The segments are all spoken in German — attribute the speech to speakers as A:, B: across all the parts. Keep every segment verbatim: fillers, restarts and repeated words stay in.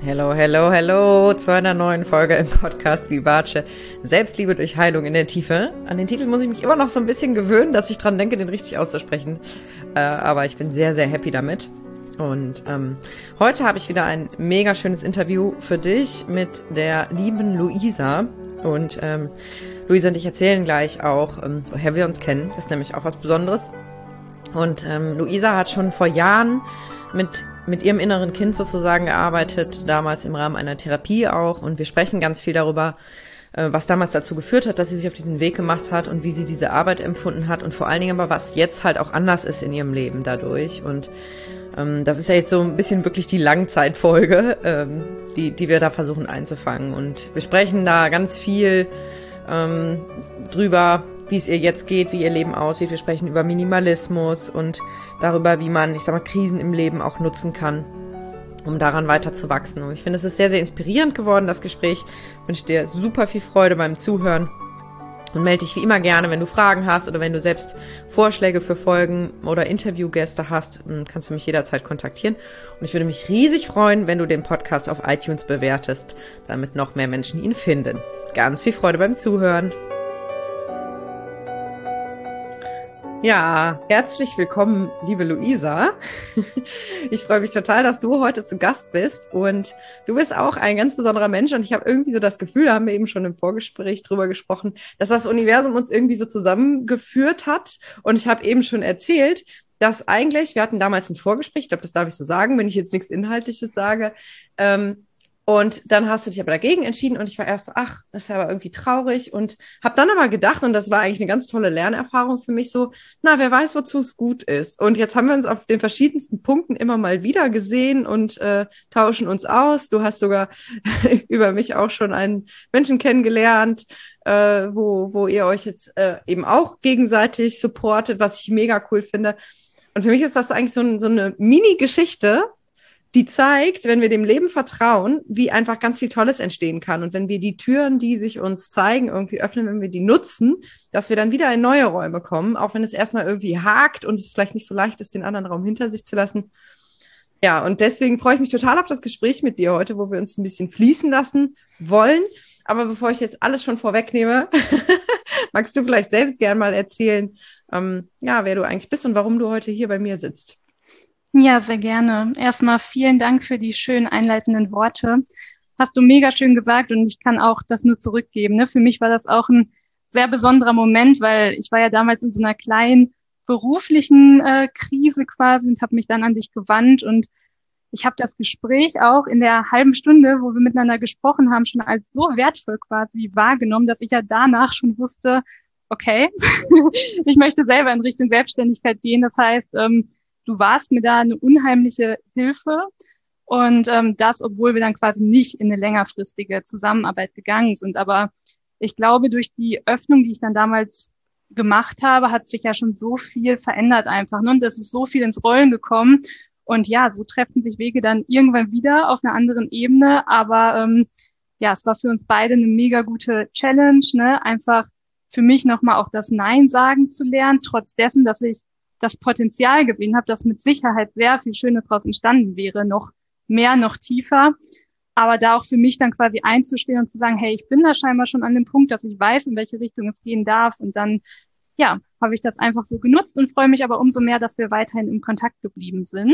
A: Hello, hello, hello zu einer neuen Folge im Podcast Vivace. Selbstliebe durch Heilung in der Tiefe. An den Titel muss ich mich immer noch so ein bisschen gewöhnen, dass ich dran denke, den richtig auszusprechen. Äh, aber ich bin sehr, sehr happy damit. Und ähm, heute habe ich wieder ein mega schönes Interview für dich mit der lieben Luisa. Und ähm, Luisa und ich erzählen gleich auch, ähm, woher wir uns kennen. Das ist nämlich auch was Besonderes. Und ähm, Luisa hat schon vor Jahren mit mit ihrem inneren Kind sozusagen gearbeitet, damals im Rahmen einer Therapie auch. Und wir sprechen ganz viel darüber, was damals dazu geführt hat, dass sie sich auf diesen Weg gemacht hat und wie sie diese Arbeit empfunden hat und vor allen Dingen aber, was jetzt halt auch anders ist in ihrem Leben dadurch. Und ähm, das ist ja jetzt so ein bisschen wirklich die Langzeitfolge, ähm, die, die wir da versuchen einzufangen. Und wir sprechen da ganz viel ähm, drüber, wie es ihr jetzt geht, wie ihr Leben aussieht. Wir sprechen über Minimalismus und darüber, wie man, ich sag mal, Krisen im Leben auch nutzen kann, um daran weiter zu wachsen. Und ich finde, es ist sehr, sehr inspirierend geworden, das Gespräch. Ich wünsche dir super viel Freude beim Zuhören und melde dich wie immer gerne, wenn du Fragen hast oder wenn du selbst Vorschläge für Folgen oder Interviewgäste hast, kannst du mich jederzeit kontaktieren. Und ich würde mich riesig freuen, wenn du den Podcast auf iTunes bewertest, damit noch mehr Menschen ihn finden. Ganz viel Freude beim Zuhören. Ja, herzlich willkommen, liebe Luisa. Ich freue mich total, dass du heute zu Gast bist und du bist auch ein ganz besonderer Mensch und ich habe irgendwie so das Gefühl, da haben wir eben schon im Vorgespräch drüber gesprochen, dass das Universum uns irgendwie so zusammengeführt hat und ich habe eben schon erzählt, dass eigentlich, wir hatten damals ein Vorgespräch, ich glaube, das darf ich so sagen, wenn ich jetzt nichts Inhaltliches sage, ähm, und dann hast du dich aber dagegen entschieden und ich war erst so, ach, das ist aber irgendwie traurig und habe dann aber gedacht, und das war eigentlich eine ganz tolle Lernerfahrung für mich so, na, wer weiß, wozu es gut ist. Und jetzt haben wir uns auf den verschiedensten Punkten immer mal wieder gesehen und äh, tauschen uns aus. Du hast sogar über mich auch schon einen Menschen kennengelernt, äh, wo, wo ihr euch jetzt äh, eben auch gegenseitig supportet, was ich mega cool finde. Und für mich ist das eigentlich so, ein, so eine Mini-Geschichte, die zeigt, wenn wir dem Leben vertrauen, wie einfach ganz viel Tolles entstehen kann. Und wenn wir die Türen, die sich uns zeigen, irgendwie öffnen, wenn wir die nutzen, dass wir dann wieder in neue Räume kommen, auch wenn es erstmal irgendwie hakt und es vielleicht nicht so leicht ist, den anderen Raum hinter sich zu lassen. Ja, und deswegen freue ich mich total auf das Gespräch mit dir heute, wo wir uns ein bisschen fließen lassen wollen. Aber bevor ich jetzt alles schon vorwegnehme, magst du vielleicht selbst gern mal erzählen, ähm, ja, wer du eigentlich bist und warum du heute hier bei mir sitzt.
B: Ja, sehr gerne. Erstmal vielen Dank für die schönen einleitenden Worte. Hast du mega schön gesagt und ich kann auch das nur zurückgeben. Ne? Für mich war das auch ein sehr besonderer Moment, weil ich war ja damals in so einer kleinen beruflichen äh, Krise quasi und habe mich dann an dich gewandt und ich habe das Gespräch auch in der halben Stunde, wo wir miteinander gesprochen haben, schon als so wertvoll quasi wahrgenommen, dass ich ja danach schon wusste, okay, ich möchte selber in Richtung Selbstständigkeit gehen. Das heißt, ähm, du warst mir da eine unheimliche Hilfe und ähm, das, obwohl wir dann quasi nicht in eine längerfristige Zusammenarbeit gegangen sind. Aber ich glaube, durch die Öffnung, die ich dann damals gemacht habe, hat sich ja schon so viel verändert einfach. Ne? Und es ist so viel ins Rollen gekommen. Und ja, so treffen sich Wege dann irgendwann wieder auf einer anderen Ebene. Aber ähm, ja, es war für uns beide eine mega gute Challenge, ne? Einfach für mich nochmal auch das Nein sagen zu lernen, trotz dessen, dass ich das Potenzial gesehen habe, dass mit Sicherheit sehr viel Schönes daraus entstanden wäre, noch mehr, noch tiefer. Aber da auch für mich dann quasi einzustehen und zu sagen, hey, ich bin da scheinbar schon an dem Punkt, dass ich weiß, in welche Richtung es gehen darf. Und dann, ja, habe ich das einfach so genutzt und freue mich aber umso mehr, dass wir weiterhin im Kontakt geblieben sind.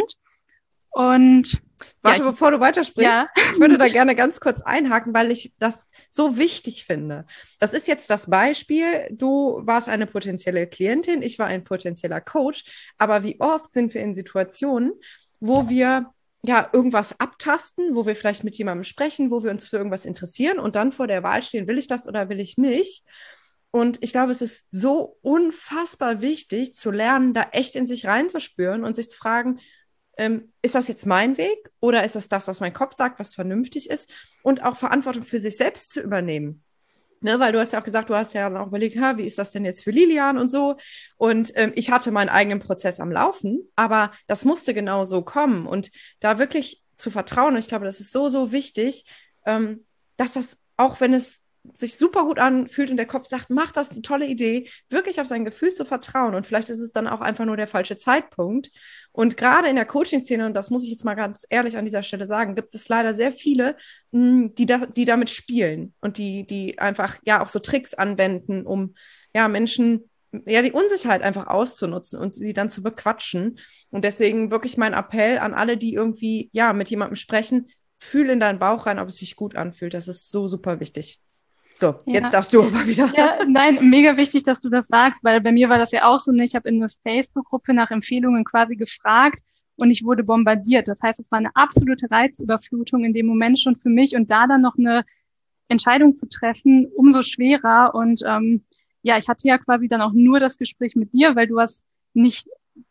B: Und
A: Warte,
B: ja, ich,
A: bevor du weitersprichst,
B: ja.
A: ich würde da gerne ganz kurz einhaken, weil ich das so wichtig finde. Das ist jetzt das Beispiel, du warst eine potenzielle Klientin, ich war ein potenzieller Coach, aber wie oft sind wir in Situationen, wo wir ja irgendwas abtasten, wo wir vielleicht mit jemandem sprechen, wo wir uns für irgendwas interessieren und dann vor der Wahl stehen, will ich das oder will ich nicht? Und ich glaube, es ist so unfassbar wichtig zu lernen, da echt in sich reinzuspüren und sich zu fragen, Ähm, ist das jetzt mein Weg oder ist das das, was mein Kopf sagt, was vernünftig ist? Und auch Verantwortung für sich selbst zu übernehmen. Ne, weil du hast ja auch gesagt, du hast ja auch überlegt, ha, wie ist das denn jetzt für Lilian und so. Und ähm, ich hatte meinen eigenen Prozess am Laufen, aber das musste genau so kommen. Und da wirklich zu vertrauen, und ich glaube, das ist so, so wichtig, ähm, dass das, auch wenn es sich super gut anfühlt und der Kopf sagt, mach das, eine tolle Idee, wirklich auf sein Gefühl zu vertrauen. Und vielleicht ist es dann auch einfach nur der falsche Zeitpunkt. Und gerade in der Coaching-Szene, und das muss ich jetzt mal ganz ehrlich an dieser Stelle sagen, gibt es leider sehr viele, die, da, die damit spielen und die, die einfach ja auch so Tricks anwenden, um ja Menschen ja die Unsicherheit einfach auszunutzen und sie dann zu bequatschen. Und deswegen wirklich mein Appell an alle, die irgendwie ja mit jemandem sprechen, fühl in deinen Bauch rein, ob es sich gut anfühlt. Das ist so super wichtig. So, ja. Jetzt darfst du aber wieder.
B: Ja, nein, mega wichtig, dass du das sagst, weil bei mir war das ja auch so, ich habe in einer Facebook-Gruppe nach Empfehlungen quasi gefragt und ich wurde bombardiert. Das heißt, es war eine absolute Reizüberflutung in dem Moment schon für mich und da dann noch eine Entscheidung zu treffen, umso schwerer. Und ähm, ja, ich hatte ja quasi dann auch nur das Gespräch mit dir, weil du hast nicht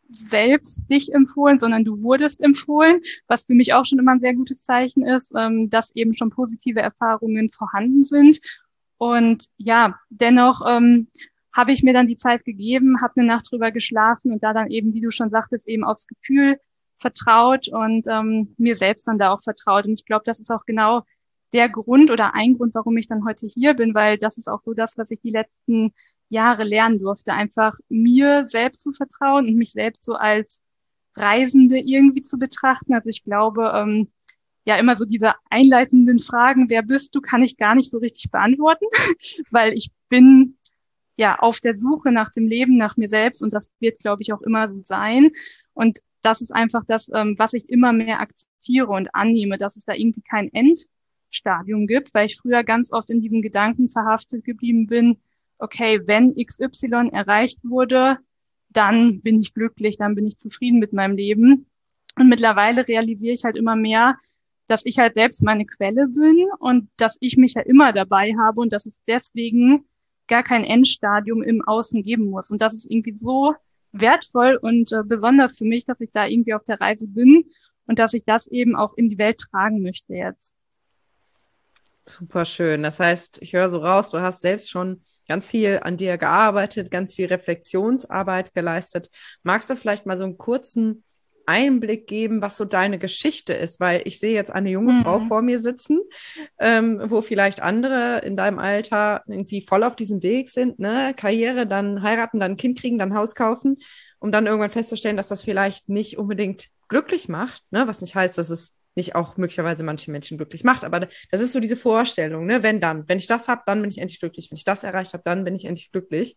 B: selbst dich empfohlen, sondern du wurdest empfohlen, was für mich auch schon immer ein sehr gutes Zeichen ist, ähm, dass eben schon positive Erfahrungen vorhanden sind. Und ja, dennoch ähm, habe ich mir dann die Zeit gegeben, habe eine Nacht drüber geschlafen und da dann eben, wie du schon sagtest, eben aufs Gefühl vertraut und ähm, mir selbst dann da auch vertraut. Und ich glaube, das ist auch genau der Grund oder ein Grund, warum ich dann heute hier bin, weil das ist auch so das, was ich die letzten Jahre lernen durfte, einfach mir selbst zu vertrauen und mich selbst so als Reisende irgendwie zu betrachten. Also ich glaube, ähm, ja, immer so diese einleitenden Fragen, wer bist du, kann ich gar nicht so richtig beantworten, weil ich bin ja auf der Suche nach dem Leben, nach mir selbst und das wird, glaube ich, auch immer so sein. Und das ist einfach das, ähm, was ich immer mehr akzeptiere und annehme, dass es da irgendwie kein Endstadium gibt, weil ich früher ganz oft in diesen Gedanken verhaftet geblieben bin, okay, wenn X Y erreicht wurde, dann bin ich glücklich, dann bin ich zufrieden mit meinem Leben. Und mittlerweile realisiere ich halt immer mehr, dass ich halt selbst meine Quelle bin und dass ich mich ja immer dabei habe und dass es deswegen gar kein Endstadium im Außen geben muss. Und das ist irgendwie so wertvoll und äh, besonders für mich, dass ich da irgendwie auf der Reise bin und dass ich das eben auch in die Welt tragen möchte jetzt.
A: Super schön. Das heißt, ich höre so raus, du hast selbst schon ganz viel an dir gearbeitet, ganz viel Reflexionsarbeit geleistet. Magst du vielleicht mal so einen kurzen Einblick geben, was so deine Geschichte ist? Weil ich sehe jetzt eine junge mhm. Frau vor mir sitzen, ähm, wo vielleicht andere in deinem Alter irgendwie voll auf diesem Weg sind, ne? Karriere, dann heiraten, dann ein Kind kriegen, dann Haus kaufen, um dann irgendwann festzustellen, dass das vielleicht nicht unbedingt glücklich macht, ne? Was nicht heißt, dass es nicht auch möglicherweise manche Menschen glücklich macht, aber das ist so diese Vorstellung, ne? Wenn dann, wenn ich das habe, dann bin ich endlich glücklich. Wenn ich das erreicht habe, dann bin ich endlich glücklich.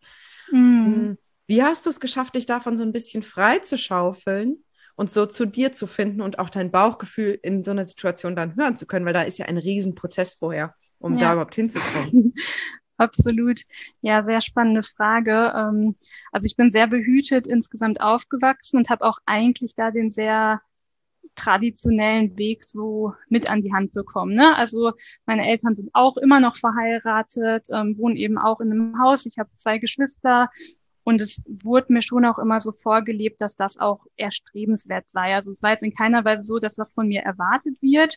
A: Mhm. Wie hast du es geschafft, dich davon so ein bisschen frei zu schaufeln und so zu dir zu finden und auch dein Bauchgefühl in so einer Situation dann hören zu können, weil da ist ja ein Riesenprozess vorher, um ja. da überhaupt hinzukommen.
B: Absolut. Ja, sehr spannende Frage. Also ich bin sehr behütet insgesamt aufgewachsen und habe auch eigentlich da den sehr traditionellen Weg so mit an die Hand bekommen. Ne? Also meine Eltern sind auch immer noch verheiratet, ähm, wohnen eben auch in einem Haus. Ich habe zwei Geschwister und es wurde mir schon auch immer so vorgelebt, dass das auch erstrebenswert sei. Also es war jetzt in keiner Weise so, dass das von mir erwartet wird,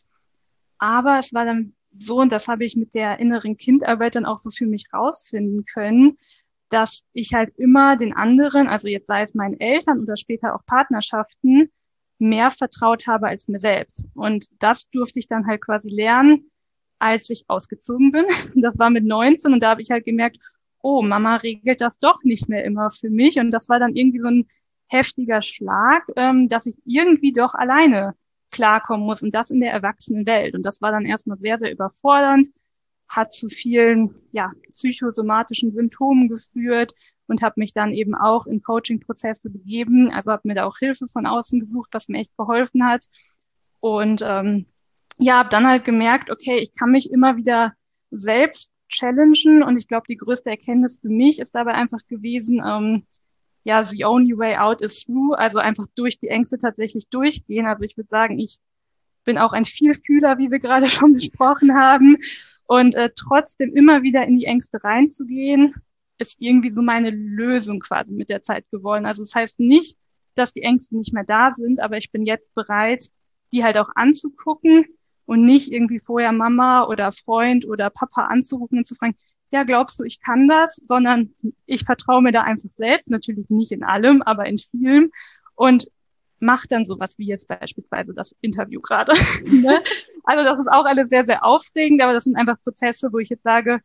B: aber es war dann so, und das habe ich mit der inneren Kindarbeit dann auch so für mich rausfinden können, dass ich halt immer den anderen, also jetzt sei es meinen Eltern oder später auch Partnerschaften, mehr vertraut habe als mir selbst. Und das durfte ich dann halt quasi lernen, als ich ausgezogen bin. Das war mit neunzehn und da habe ich halt gemerkt, oh, Mama regelt das doch nicht mehr immer für mich. Und das war dann irgendwie so ein heftiger Schlag, ähm, dass ich irgendwie doch alleine klarkommen muss und das in der Erwachsenenwelt. Und das war dann erstmal sehr, sehr überfordernd, hat zu vielen ja psychosomatischen Symptomen geführt und habe mich dann eben auch in Coaching-Prozesse begeben. Also habe mir da auch Hilfe von außen gesucht, was mir echt geholfen hat. Und ähm, ja, habe dann halt gemerkt, okay, ich kann mich immer wieder selbst challengen. Und ich glaube, die größte Erkenntnis für mich ist dabei einfach gewesen, ähm, ja, the only way out is through. Also einfach durch die Ängste tatsächlich durchgehen. Also ich würde sagen, ich bin auch ein Vielfühler, wie wir gerade schon besprochen haben. Und äh, trotzdem immer wieder in die Ängste reinzugehen, ist irgendwie so meine Lösung quasi mit der Zeit geworden. Also das heißt nicht, dass die Ängste nicht mehr da sind, aber ich bin jetzt bereit, die halt auch anzugucken und nicht irgendwie vorher Mama oder Freund oder Papa anzurufen und zu fragen, ja, glaubst du, ich kann das? Sondern ich vertraue mir da einfach selbst, natürlich nicht in allem, aber in vielem und mache dann sowas wie jetzt beispielsweise das Interview gerade. Ne? Also das ist auch alles sehr, sehr aufregend, aber das sind einfach Prozesse, wo ich jetzt sage,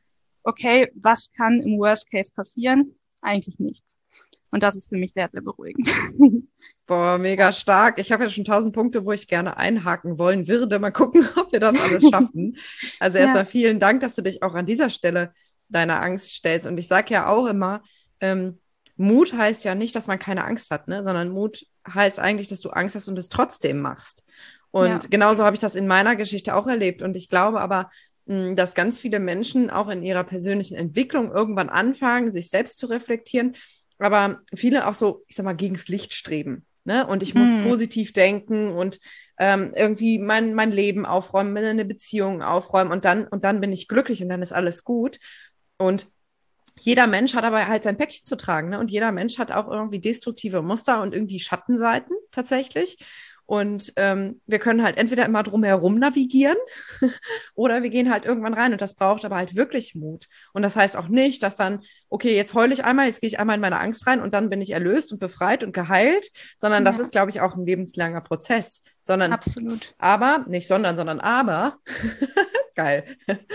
B: okay, was kann im Worst Case passieren? Eigentlich nichts. Und das ist für mich sehr, sehr beruhigend.
A: Boah, mega stark. Ich habe ja schon tausend Punkte, wo ich gerne einhaken wollen würde. Mal gucken, ob wir das alles schaffen. Also
B: Ja,
A: erstmal vielen Dank, dass du dich auch an dieser Stelle deiner Angst stellst. Und ich sage ja auch immer, ähm, Mut heißt ja nicht, dass man keine Angst hat, ne? Sondern Mut heißt eigentlich, dass du Angst hast und es trotzdem machst.
B: ja,
A: Und genauso habe ich das in meiner Geschichte auch erlebt. Und ich glaube aber, mh, dass ganz viele Menschen auch in ihrer persönlichen Entwicklung irgendwann anfangen, sich selbst zu reflektieren, aber viele auch so, ich sag mal, gegens Licht streben. Ne? Und ich muss
B: mm,
A: positiv denken und ähm, irgendwie mein, mein Leben aufräumen, meine Beziehungen aufräumen und dann, und dann bin ich glücklich und dann ist alles gut. Und jeder Mensch hat aber halt sein Päckchen zu tragen, ne? Und jeder Mensch hat auch irgendwie destruktive Muster und irgendwie Schattenseiten tatsächlich. Und ähm, wir können halt entweder immer drum herum navigieren oder wir gehen halt irgendwann rein. Und das braucht aber halt wirklich Mut. Und das heißt auch nicht, dass dann, okay, jetzt heule ich einmal, jetzt gehe ich einmal in meine Angst rein und dann bin ich erlöst und befreit und geheilt, sondern das
B: ja,
A: ist, glaube ich, auch ein lebenslanger Prozess. Sondern,
B: absolut.
A: aber, nicht sondern, sondern aber, geil.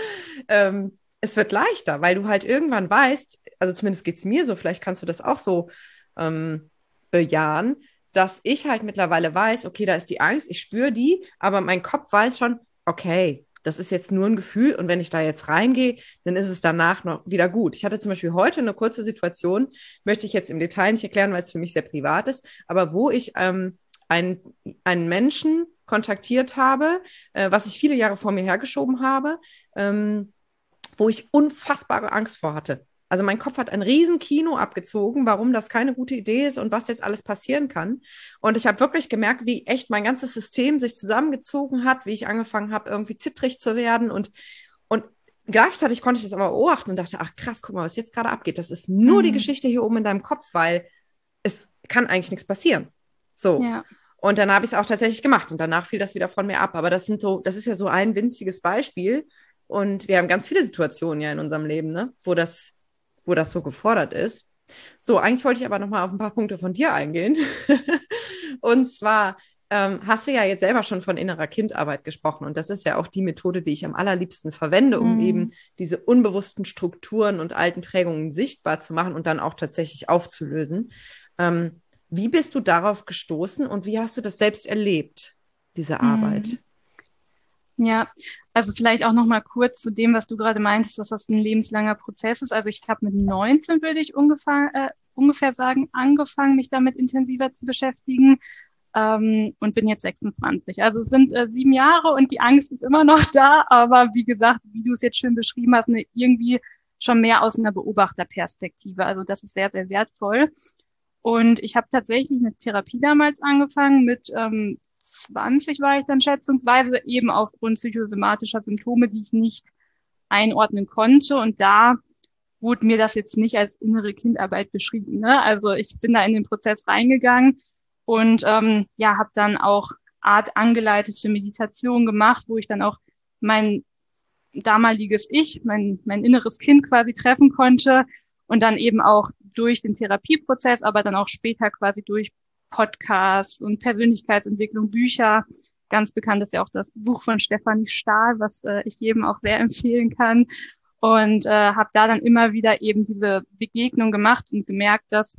A: ähm, es wird leichter, weil du halt irgendwann weißt, also zumindest geht es mir so, vielleicht kannst du das auch so ähm, bejahen, dass ich halt mittlerweile weiß, okay, da ist die Angst, ich spüre die, aber mein Kopf weiß schon, okay, das ist jetzt nur ein Gefühl und wenn ich da jetzt reingehe, dann ist es danach noch wieder gut. Ich hatte zum Beispiel heute eine kurze Situation, möchte ich jetzt im Detail nicht erklären, weil es für mich sehr privat ist, aber wo ich ähm, einen, einen Menschen kontaktiert habe, äh, was ich viele Jahre vor mir hergeschoben habe, ähm, wo ich unfassbare Angst vor hatte. Also mein Kopf hat ein riesen Kino abgezogen, warum das keine gute Idee ist und was jetzt alles passieren kann. Und ich habe wirklich gemerkt, wie echt mein ganzes System sich zusammengezogen hat, wie ich angefangen habe, irgendwie zittrig zu werden. Und, und gleichzeitig konnte ich das aber beobachten und dachte, ach krass, guck mal, was jetzt gerade abgeht. Das ist nur die
B: Mm,
A: Geschichte hier oben in deinem Kopf, weil es kann eigentlich nichts passieren. So.
B: ja,
A: Und dann habe ich es auch tatsächlich gemacht und danach fiel das wieder von mir ab. Aber das sind so, das ist ja so ein winziges Beispiel. Und wir haben ganz viele Situationen ja in unserem Leben, ne, wo das, wo das so gefordert ist. So, eigentlich wollte ich aber noch mal auf ein paar Punkte von dir eingehen. Und zwar ähm, hast du ja jetzt selber schon von innerer Kindarbeit gesprochen. Und das ist ja auch die Methode, die ich am allerliebsten verwende, um
B: mm,
A: eben diese unbewussten Strukturen und alten Prägungen sichtbar zu machen und dann auch tatsächlich aufzulösen. Ähm, wie bist du darauf gestoßen und wie hast du das selbst erlebt, diese
B: mm.
A: Arbeit?
B: Ja, also vielleicht auch noch mal kurz zu dem, was du gerade meintest, dass das ein lebenslanger Prozess ist. Also ich habe mit neunzehn, würde ich ungefähr, äh, ungefähr sagen, angefangen, mich damit intensiver zu beschäftigen, ähm, und bin jetzt sechsundzwanzig. Also es sind äh, sieben Jahre und die Angst ist immer noch da, aber wie gesagt, wie du es jetzt schön beschrieben hast, ne, irgendwie schon mehr aus einer Beobachterperspektive. Also das ist sehr, sehr wertvoll. Und ich habe tatsächlich eine Therapie damals angefangen. Mit ähm, zwanzig war ich dann schätzungsweise, eben aufgrund psychosomatischer Symptome, die ich nicht einordnen konnte. Und da wurde mir das jetzt nicht als innere Kindarbeit beschrieben. Ne? Also ich bin da in den Prozess reingegangen und ähm, ja, habe dann auch Art angeleitete Meditation gemacht, wo ich dann auch mein damaliges Ich, mein, mein inneres Kind quasi treffen konnte und dann eben auch durch den Therapieprozess, aber dann auch später quasi durch Podcasts und Persönlichkeitsentwicklung, Bücher. Ganz bekannt ist ja auch das Buch von Stefanie Stahl, was äh, ich jedem auch sehr empfehlen kann. Und äh, habe da dann immer wieder eben diese Begegnung gemacht und gemerkt, dass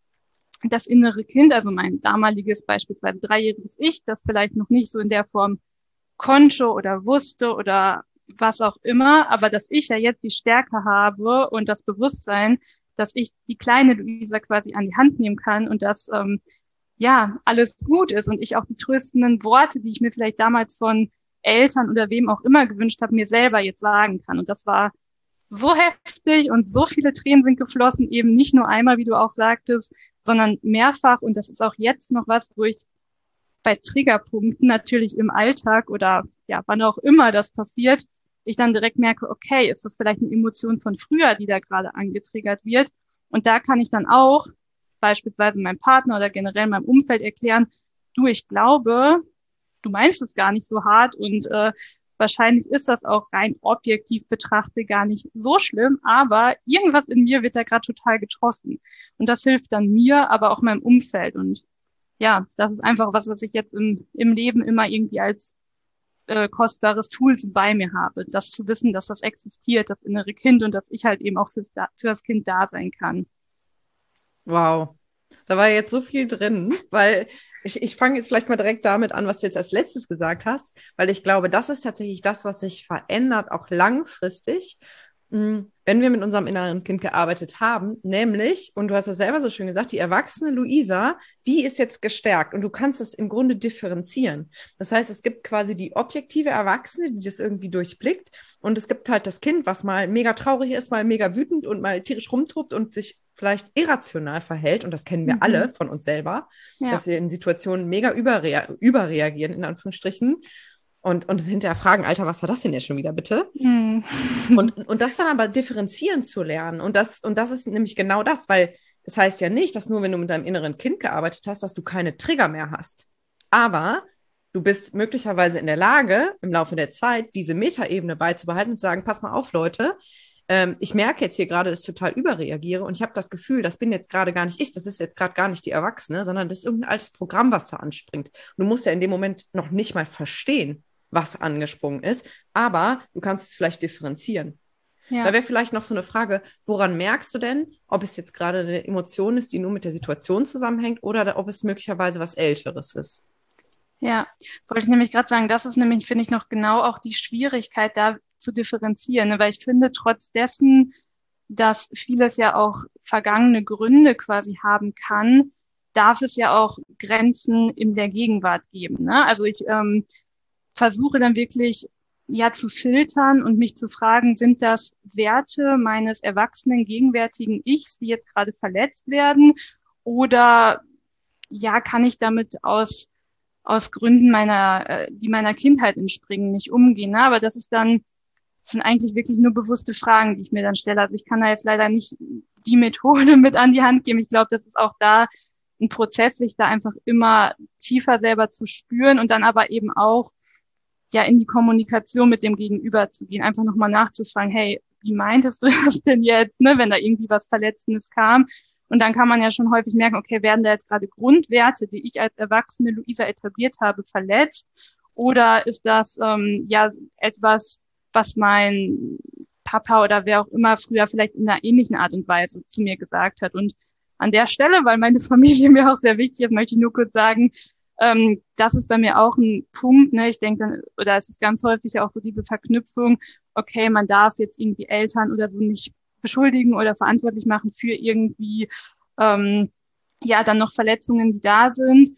B: das innere Kind, also mein damaliges beispielsweise dreijähriges Ich, das vielleicht noch nicht so in der Form konnte oder wusste oder was auch immer, aber dass ich ja jetzt die Stärke habe und das Bewusstsein, dass ich die kleine Luisa quasi an die Hand nehmen kann und dass ähm, ja alles gut ist und ich auch die tröstenden Worte, die ich mir vielleicht damals von Eltern oder wem auch immer gewünscht habe, mir selber jetzt sagen kann. Und das war so heftig und so viele Tränen sind geflossen, eben nicht nur einmal, wie du auch sagtest, sondern mehrfach. Und das ist auch jetzt noch was, wo ich bei Triggerpunkten natürlich im Alltag oder ja, wann auch immer das passiert, ich dann direkt merke, okay, ist das vielleicht eine Emotion von früher, die da gerade angetriggert wird? Und da kann ich dann auch beispielsweise meinem Partner oder generell meinem Umfeld erklären, du, ich glaube, du meinst es gar nicht so hart und äh, wahrscheinlich ist das auch rein objektiv betrachtet gar nicht so schlimm, aber irgendwas in mir wird da gerade total getroffen. Und das hilft dann mir, aber auch meinem Umfeld. Und ja, das ist einfach was, was ich jetzt im, im Leben immer irgendwie als äh, kostbares Tool so bei mir habe. Das zu wissen, dass das existiert, das innere Kind, und dass ich halt eben auch fürs, für das Kind da sein kann.
A: Wow. Da war jetzt so viel drin, weil ich, ich fange jetzt vielleicht mal direkt damit an, was du jetzt als letztes gesagt hast, weil ich glaube, das ist tatsächlich das, was sich verändert, auch langfristig, mh, wenn wir mit unserem inneren Kind gearbeitet haben, nämlich, und du hast es selber so schön gesagt, die erwachsene Luisa, die ist jetzt gestärkt und du kannst es im Grunde differenzieren. Das heißt, es gibt quasi die objektive Erwachsene, die das irgendwie durchblickt, und es gibt halt das Kind, was mal mega traurig ist, mal mega wütend und mal tierisch rumtobt und sich vielleicht irrational verhält, und das kennen wir
B: Mhm.
A: alle von uns selber,
B: Ja.
A: dass wir in Situationen mega überrea überreagieren, in Anführungsstrichen, und, und hinterher fragen, Alter, was war das denn jetzt schon wieder, bitte?
B: Mhm.
A: Und, und das dann aber differenzieren zu lernen, und das, und das ist nämlich genau das, weil das heißt ja nicht, dass nur wenn du mit deinem inneren Kind gearbeitet hast, dass du keine Trigger mehr hast. Aber du bist möglicherweise in der Lage, im Laufe der Zeit diese Metaebene beizubehalten und zu sagen, pass mal auf, Leute, ähm, ich merke jetzt hier gerade, dass ich total überreagiere, und ich habe das Gefühl, das bin jetzt gerade gar nicht ich, das ist jetzt gerade gar nicht die Erwachsene, sondern das ist irgendein altes Programm, was da anspringt. Und du musst ja in dem Moment noch nicht mal verstehen, was angesprungen ist, aber du kannst es vielleicht differenzieren.
B: Ja.
A: Da wäre vielleicht noch so eine Frage, woran merkst du denn, ob es jetzt gerade eine Emotion ist, die nur mit der Situation zusammenhängt, oder ob es möglicherweise was Älteres ist?
B: Ja, wollte ich nämlich gerade sagen, das ist nämlich, finde ich, noch genau auch die Schwierigkeit, da zu differenzieren, ne? Weil ich finde, trotz dessen, dass vieles ja auch vergangene Gründe quasi haben kann, darf es ja auch Grenzen in der Gegenwart geben, ne? Also ich ähm, versuche dann wirklich ja zu filtern und mich zu fragen, sind das Werte meines erwachsenen, gegenwärtigen Ichs, die jetzt gerade verletzt werden, oder ja, kann ich damit aus aus Gründen meiner, äh, die meiner Kindheit entspringen, nicht umgehen. Ne? Aber das ist dann, das sind eigentlich wirklich nur bewusste Fragen, die ich mir dann stelle. Also ich kann da jetzt leider nicht die Methode mit an die Hand geben. Ich glaube, das ist auch da ein Prozess, sich da einfach immer tiefer selber zu spüren und dann aber eben auch ja in die Kommunikation mit dem Gegenüber zu gehen, einfach nochmal nachzufragen, hey, wie meintest du das denn jetzt, ne, wenn da irgendwie was Verletzendes kam? Und dann kann man ja schon häufig merken, okay, werden da jetzt gerade Grundwerte, die ich als erwachsene Luisa etabliert habe, verletzt? Oder ist das ähm, ja etwas, was mein Papa oder wer auch immer früher vielleicht in einer ähnlichen Art und Weise zu mir gesagt hat? Und an der Stelle, weil meine Familie mir auch sehr wichtig ist, möchte ich nur kurz sagen, ähm, das ist bei mir auch ein Punkt, ne? Ich denke dann, oder es ist ganz häufig auch so diese Verknüpfung, okay, man darf jetzt irgendwie Eltern oder so nicht beschuldigen oder verantwortlich machen für irgendwie, ähm, ja, dann noch Verletzungen, die da sind.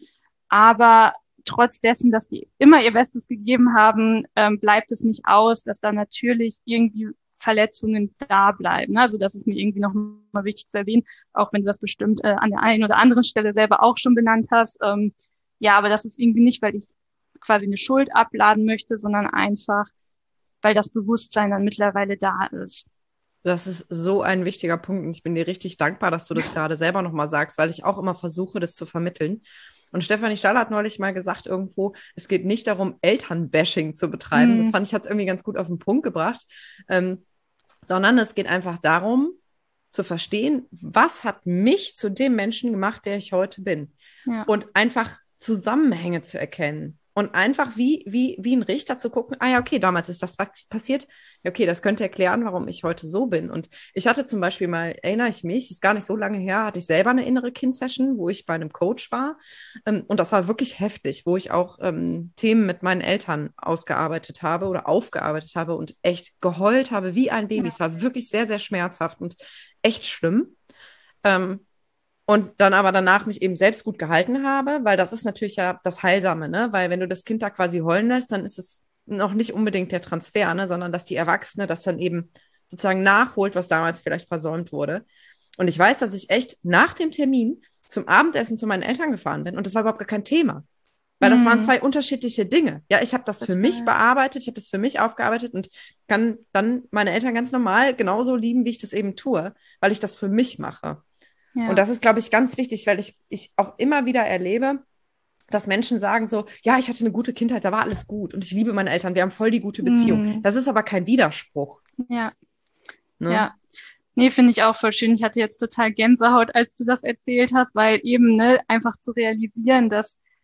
B: Aber trotz dessen, dass die immer ihr Bestes gegeben haben, ähm, bleibt es nicht aus, dass da natürlich irgendwie Verletzungen da bleiben. Also das ist mir irgendwie noch mal wichtig zu erwähnen, auch wenn du das bestimmt äh, an der einen oder anderen Stelle selber auch schon benannt hast. Ähm, ja, aber das ist irgendwie nicht, weil ich quasi eine Schuld abladen möchte, sondern einfach, weil das Bewusstsein dann mittlerweile da ist.
A: Das ist so ein wichtiger Punkt, und ich bin dir richtig dankbar, dass du das gerade selber nochmal sagst, weil ich auch immer versuche, das zu vermitteln. Und Stefanie Stahl hat neulich mal gesagt irgendwo, es geht nicht darum, Elternbashing zu betreiben. Mhm. Das fand ich, hat es irgendwie ganz gut auf den Punkt gebracht. Ähm, sondern es geht einfach darum, zu verstehen, was hat mich zu dem Menschen gemacht, der ich heute bin. Ja. Und einfach Zusammenhänge zu erkennen. Und einfach wie, wie, wie ein Richter zu gucken, ah ja, okay, damals ist das passiert. Ja, okay, das könnte erklären, warum ich heute so bin. Und ich hatte zum Beispiel mal, erinnere ich mich, ist gar nicht so lange her, hatte ich selber eine innere Kind-Session, wo ich bei einem Coach war. Ähm, und das war wirklich heftig, wo ich auch ähm, Themen mit meinen Eltern ausgearbeitet habe oder aufgearbeitet habe und echt geheult habe wie ein Baby. Ja. Es war wirklich sehr, sehr schmerzhaft und echt schlimm. Ähm, Und dann aber danach mich eben selbst gut gehalten habe, weil das ist natürlich ja das Heilsame, ne? Weil wenn du das Kind da quasi heulen lässt, dann ist es noch nicht unbedingt der Transfer, ne? Sondern dass die Erwachsene das dann eben sozusagen nachholt, was damals vielleicht versäumt wurde. Und ich weiß, dass ich echt nach dem Termin zum Abendessen zu meinen Eltern gefahren bin, und das war überhaupt gar kein Thema. Weil das waren zwei unterschiedliche Dinge. Ja, ich habe das Total. für mich bearbeitet, ich habe das für mich aufgearbeitet und kann dann meine Eltern ganz normal genauso lieben, wie ich das eben tue, weil ich das für mich mache. Ja. Und das ist, glaube ich, ganz wichtig, weil ich, ich auch immer wieder erlebe, dass Menschen sagen so, ja, ich hatte eine gute Kindheit, da war alles gut und ich liebe meine Eltern, wir haben voll die gute Beziehung. Mm. Das ist aber kein Widerspruch.
B: Ja, ne? Ja. Nee, finde ich auch voll schön. Ich hatte jetzt total Gänsehaut, als du das erzählt hast, weil eben, ne, einfach zu realisieren, dass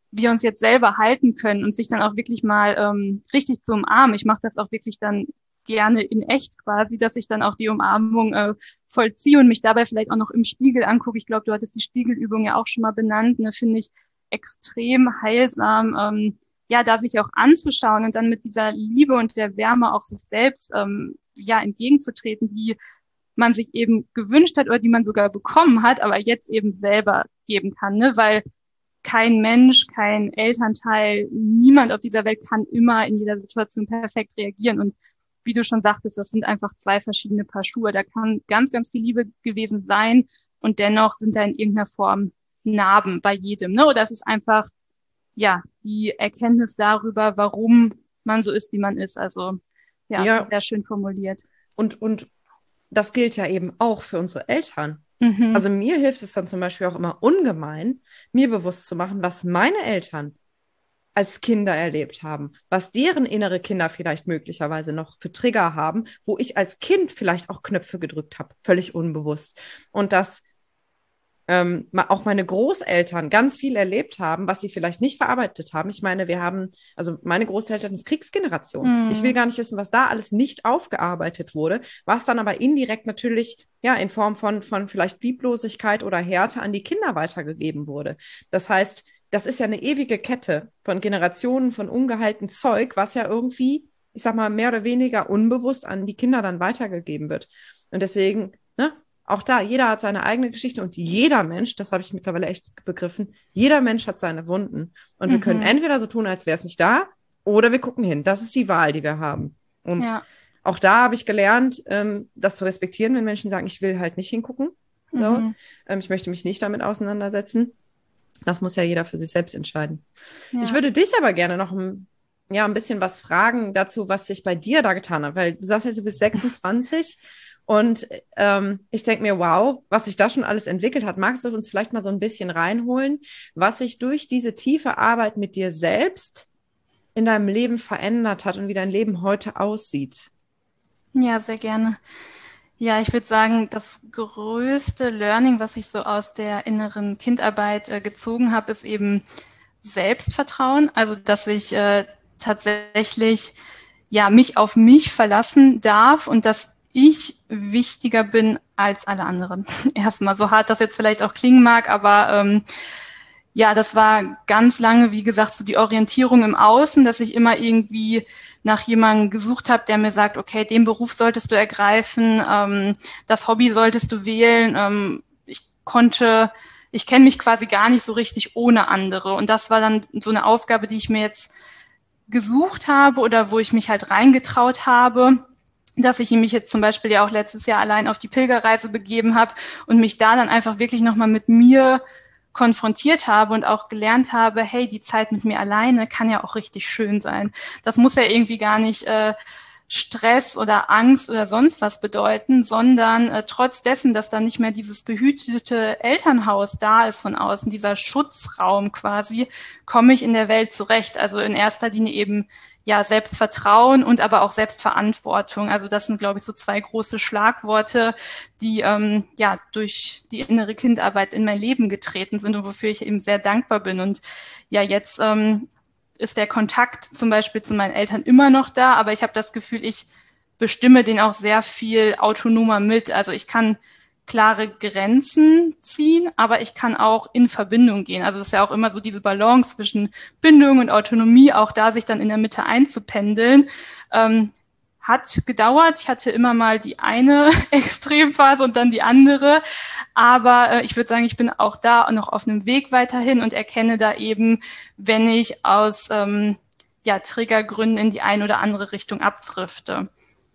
B: wir uns jetzt selber halten können und sich dann auch wirklich mal ähm, richtig zu umarmen. Ich mache das auch wirklich dann gerne in echt quasi, dass ich dann auch die Umarmung äh, vollziehe und mich dabei vielleicht auch noch im Spiegel angucke. Ich glaube, du hattest die Spiegelübung ja auch schon mal benannt. Ne, finde ich extrem heilsam, ähm, ja, da sich auch anzuschauen und dann mit dieser Liebe und der Wärme auch sich selbst ähm, ja entgegenzutreten, die man sich eben gewünscht hat oder die man sogar bekommen hat, aber jetzt eben selber geben kann, ne? Weil kein Mensch, kein Elternteil, niemand auf dieser Welt kann immer in jeder Situation perfekt reagieren. Und wie du schon sagtest, das sind einfach zwei verschiedene Paar Schuhe. Da kann ganz, ganz viel Liebe gewesen sein und dennoch sind da in irgendeiner Form Narben bei jedem, ne? Oder es ist einfach, ja, die Erkenntnis darüber, warum man so ist, wie man ist. Also, ja,
A: Ja,
B: ist sehr schön formuliert.
A: und, und das gilt ja eben auch für unsere Eltern.
B: Mhm.
A: Also mir hilft es dann zum Beispiel auch immer ungemein, mir bewusst zu machen, was meine Eltern als Kinder erlebt haben, was deren innere Kinder vielleicht möglicherweise noch für Trigger haben, wo ich als Kind vielleicht auch Knöpfe gedrückt habe, völlig unbewusst. Und dass ähm, auch meine Großeltern ganz viel erlebt haben, was sie vielleicht nicht verarbeitet haben. Ich meine, wir haben, also meine Großeltern ist Kriegsgeneration.
B: Mhm.
A: Ich will gar nicht wissen, was da alles nicht aufgearbeitet wurde, was dann aber indirekt natürlich ja in Form von, von vielleicht Lieblosigkeit oder Härte an die Kinder weitergegeben wurde. Das heißt, das ist ja eine ewige Kette von Generationen von ungeheilten Zeug, was ja irgendwie, ich sag mal, mehr oder weniger unbewusst an die Kinder dann weitergegeben wird. Und deswegen, ne, auch da, jeder hat seine eigene Geschichte und jeder Mensch, das habe ich mittlerweile echt begriffen, jeder Mensch hat seine Wunden. Und wir
B: Mhm.
A: können entweder so tun, als wäre es nicht da, oder wir gucken hin. Das ist die Wahl, die wir haben. Und
B: Ja.
A: auch da habe ich gelernt, ähm, das zu respektieren, wenn Menschen sagen, ich will halt nicht hingucken. So.
B: Mhm.
A: Ähm, ich möchte mich nicht damit auseinandersetzen. Das muss ja jeder für sich selbst entscheiden.
B: Ja.
A: Ich würde dich aber gerne noch ein, ja, ein bisschen was fragen dazu, was sich bei dir da getan hat. Weil du sagst jetzt, du bist sechsundzwanzig und ähm, ich denke mir, wow, was sich da schon alles entwickelt hat. Magst du uns vielleicht mal so ein bisschen reinholen, was sich durch diese tiefe Arbeit mit dir selbst in deinem Leben verändert hat und wie dein Leben heute aussieht?
B: Ja, sehr gerne. Ja, ich würde sagen, das größte Learning, was ich so aus der inneren Kindarbeit äh, gezogen habe, ist eben Selbstvertrauen. Also, dass ich äh, tatsächlich ja mich auf mich verlassen darf und dass ich wichtiger bin als alle anderen. Erstmal, so hart das jetzt vielleicht auch klingen mag, aber ähm, ja, das war ganz lange, wie gesagt, so die Orientierung im Außen, dass ich immer irgendwie nach jemandem gesucht habe, der mir sagt, okay, den Beruf solltest du ergreifen, ähm, das Hobby solltest du wählen. Ähm, ich konnte, ich kenne mich quasi gar nicht so richtig ohne andere. Und das war dann so eine Aufgabe, die ich mir jetzt gesucht habe oder wo ich mich halt reingetraut habe, dass ich mich jetzt zum Beispiel ja auch letztes Jahr allein auf die Pilgerreise begeben habe und mich da dann einfach wirklich nochmal mit mir konfrontiert habe und auch gelernt habe, hey, die Zeit mit mir alleine kann ja auch richtig schön sein. Das muss ja irgendwie gar nicht äh, Stress oder Angst oder sonst was bedeuten, sondern äh, trotz dessen, dass da nicht mehr dieses behütete Elternhaus da ist von außen, dieser Schutzraum quasi, komme ich in der Welt zurecht. Also in erster Linie eben ja Selbstvertrauen und aber auch Selbstverantwortung. Also das sind, glaube ich, so zwei große Schlagworte, die ähm, ja durch die innere Kindarbeit in mein Leben getreten sind und wofür ich eben sehr dankbar bin. Und ja, jetzt ähm, ist der Kontakt zum Beispiel zu meinen Eltern immer noch da, aber ich habe das Gefühl, ich bestimme den auch sehr viel autonomer mit. Also ich kann klare Grenzen ziehen, aber ich kann auch in Verbindung gehen. Also das ist ja auch immer so diese Balance zwischen Bindung und Autonomie, auch da sich dann in der Mitte einzupendeln. Ähm, hat gedauert. Ich hatte immer mal die eine Extremphase und dann die andere. Aber äh, ich würde sagen, ich bin auch da noch auf einem Weg weiterhin und erkenne da eben, wenn ich aus ähm, ja, Triggergründen in die eine oder andere Richtung abdrifte.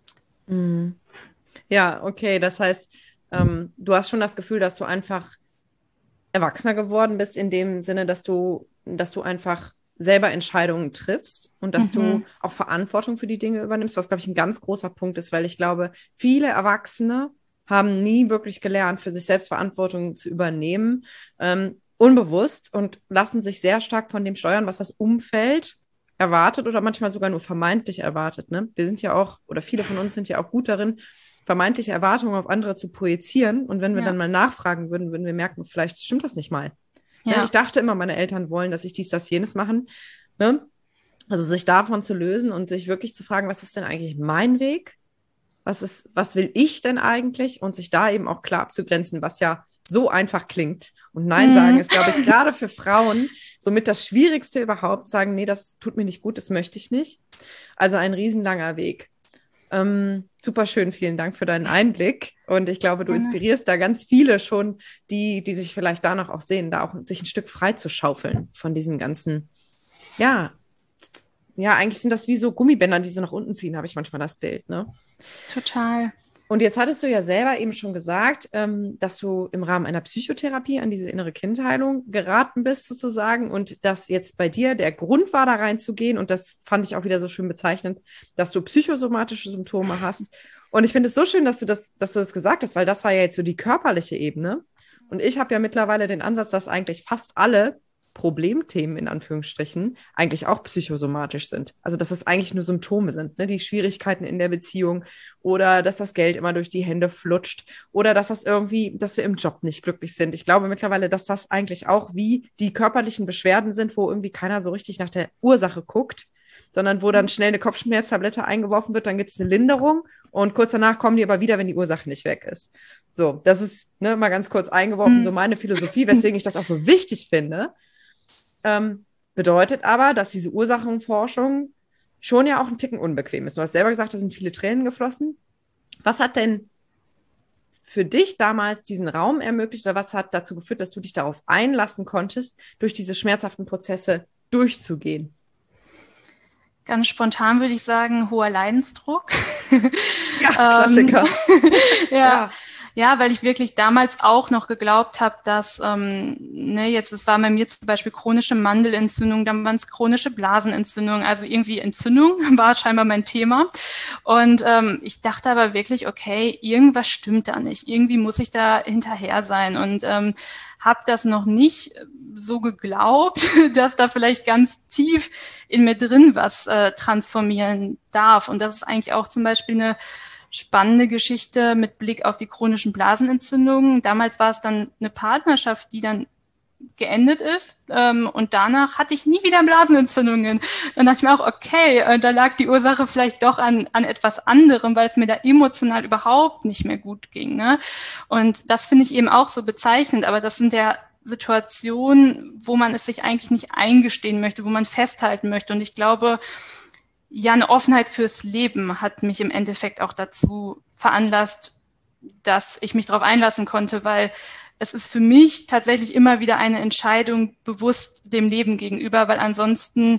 A: Mhm. Ja, okay. Das heißt, ähm, du hast schon das Gefühl, dass du einfach erwachsener geworden bist, in dem Sinne, dass du, dass du einfach selber Entscheidungen triffst und dass
B: Mhm.
A: du auch Verantwortung für die Dinge übernimmst, was, glaube ich, ein ganz großer Punkt ist, weil ich glaube, viele Erwachsene haben nie wirklich gelernt, für sich selbst Verantwortung zu übernehmen, ähm, unbewusst und lassen sich sehr stark von dem steuern, was das Umfeld erwartet oder manchmal sogar nur vermeintlich erwartet. Ne? Wir sind ja auch, oder viele von uns sind ja auch gut darin, vermeintliche Erwartungen auf andere zu projizieren. Und wenn wir
B: Ja.
A: dann mal nachfragen würden, würden wir merken, vielleicht stimmt das nicht mal. Ne?
B: Ja.
A: Ich dachte immer, meine Eltern wollen, dass ich dies, das, jenes machen. Ne? Also sich davon zu lösen und sich wirklich zu fragen, was ist denn eigentlich mein Weg? Was ist, was will ich denn eigentlich? Und sich da eben auch klar abzugrenzen, was ja so einfach klingt. Und Nein sagen
B: Mhm.
A: ist, glaube ich, gerade für Frauen somit das Schwierigste überhaupt, sagen, nee, das tut mir nicht gut, das möchte ich nicht. Also ein riesenlanger Weg. Ähm, super schön, vielen Dank für deinen Einblick. Und ich glaube, du
B: Gerne.
A: inspirierst da ganz viele schon, die, die sich vielleicht danach auch sehen, da auch sich ein Stück frei zu schaufeln von diesen ganzen, ja, ja, eigentlich sind das wie so Gummibänder, die so nach unten ziehen, habe ich manchmal das Bild, ne?
B: Total.
A: Und jetzt hattest du ja selber eben schon gesagt, ähm, dass du im Rahmen einer Psychotherapie an diese innere Kindheilung geraten bist sozusagen und dass jetzt bei dir der Grund war, da reinzugehen und das fand ich auch wieder so schön bezeichnend, dass du psychosomatische Symptome hast. Und ich finde es so schön, dass du das, dass du das gesagt hast, weil das war ja jetzt so die körperliche Ebene. Und ich habe ja mittlerweile den Ansatz, dass eigentlich fast alle Problemthemen in Anführungsstrichen eigentlich auch psychosomatisch sind. Also dass es eigentlich nur Symptome sind, ne? Die Schwierigkeiten in der Beziehung oder dass das Geld immer durch die Hände flutscht oder dass das irgendwie, dass wir im Job nicht glücklich sind. Ich glaube mittlerweile, dass das eigentlich auch wie die körperlichen Beschwerden sind, wo irgendwie keiner so richtig nach der Ursache guckt, sondern wo dann schnell eine Kopfschmerztablette eingeworfen wird, dann gibt es eine Linderung und kurz danach kommen die aber wieder, wenn die Ursache nicht weg ist. So, das ist ne, mal ganz kurz eingeworfen,
B: Mhm.
A: so meine Philosophie, weswegen ich das auch so wichtig finde. Ähm, bedeutet aber, dass diese Ursachenforschung schon ja auch ein Ticken unbequem ist. Du hast selber gesagt, da sind viele Tränen geflossen. Was hat denn für dich damals diesen Raum ermöglicht oder was hat dazu geführt, dass du dich darauf einlassen konntest, durch diese schmerzhaften Prozesse durchzugehen?
B: Ganz spontan würde ich sagen, hoher Leidensdruck.
A: Ja, Klassiker.
B: ja. ja. Ja, weil ich wirklich damals auch noch geglaubt habe, dass, ähm, ne, jetzt, es war bei mir zum Beispiel chronische Mandelentzündung, dann waren es chronische Blasenentzündung, also irgendwie Entzündung war scheinbar mein Thema. Und ähm, ich dachte aber wirklich, okay, irgendwas stimmt da nicht, irgendwie muss ich da hinterher sein und ähm, habe das noch nicht so geglaubt, dass da vielleicht ganz tief in mir drin was äh, transformieren darf. Und das ist eigentlich auch zum Beispiel eine spannende Geschichte mit Blick auf die chronischen Blasenentzündungen. Damals war es dann eine Partnerschaft, die dann geendet ist. Ähm, und danach hatte ich nie wieder Blasenentzündungen. Dann dachte ich mir auch, okay, äh, da lag die Ursache vielleicht doch an, an etwas anderem, weil es mir da emotional überhaupt nicht mehr gut ging. Ne? Und das finde ich eben auch so bezeichnend. Aber das sind ja Situationen, wo man es sich eigentlich nicht eingestehen möchte, wo man festhalten möchte. Und ich glaube, ja, eine Offenheit fürs Leben hat mich im Endeffekt auch dazu veranlasst, dass ich mich darauf einlassen konnte, weil es ist für mich tatsächlich immer wieder eine Entscheidung bewusst dem Leben gegenüber, weil ansonsten,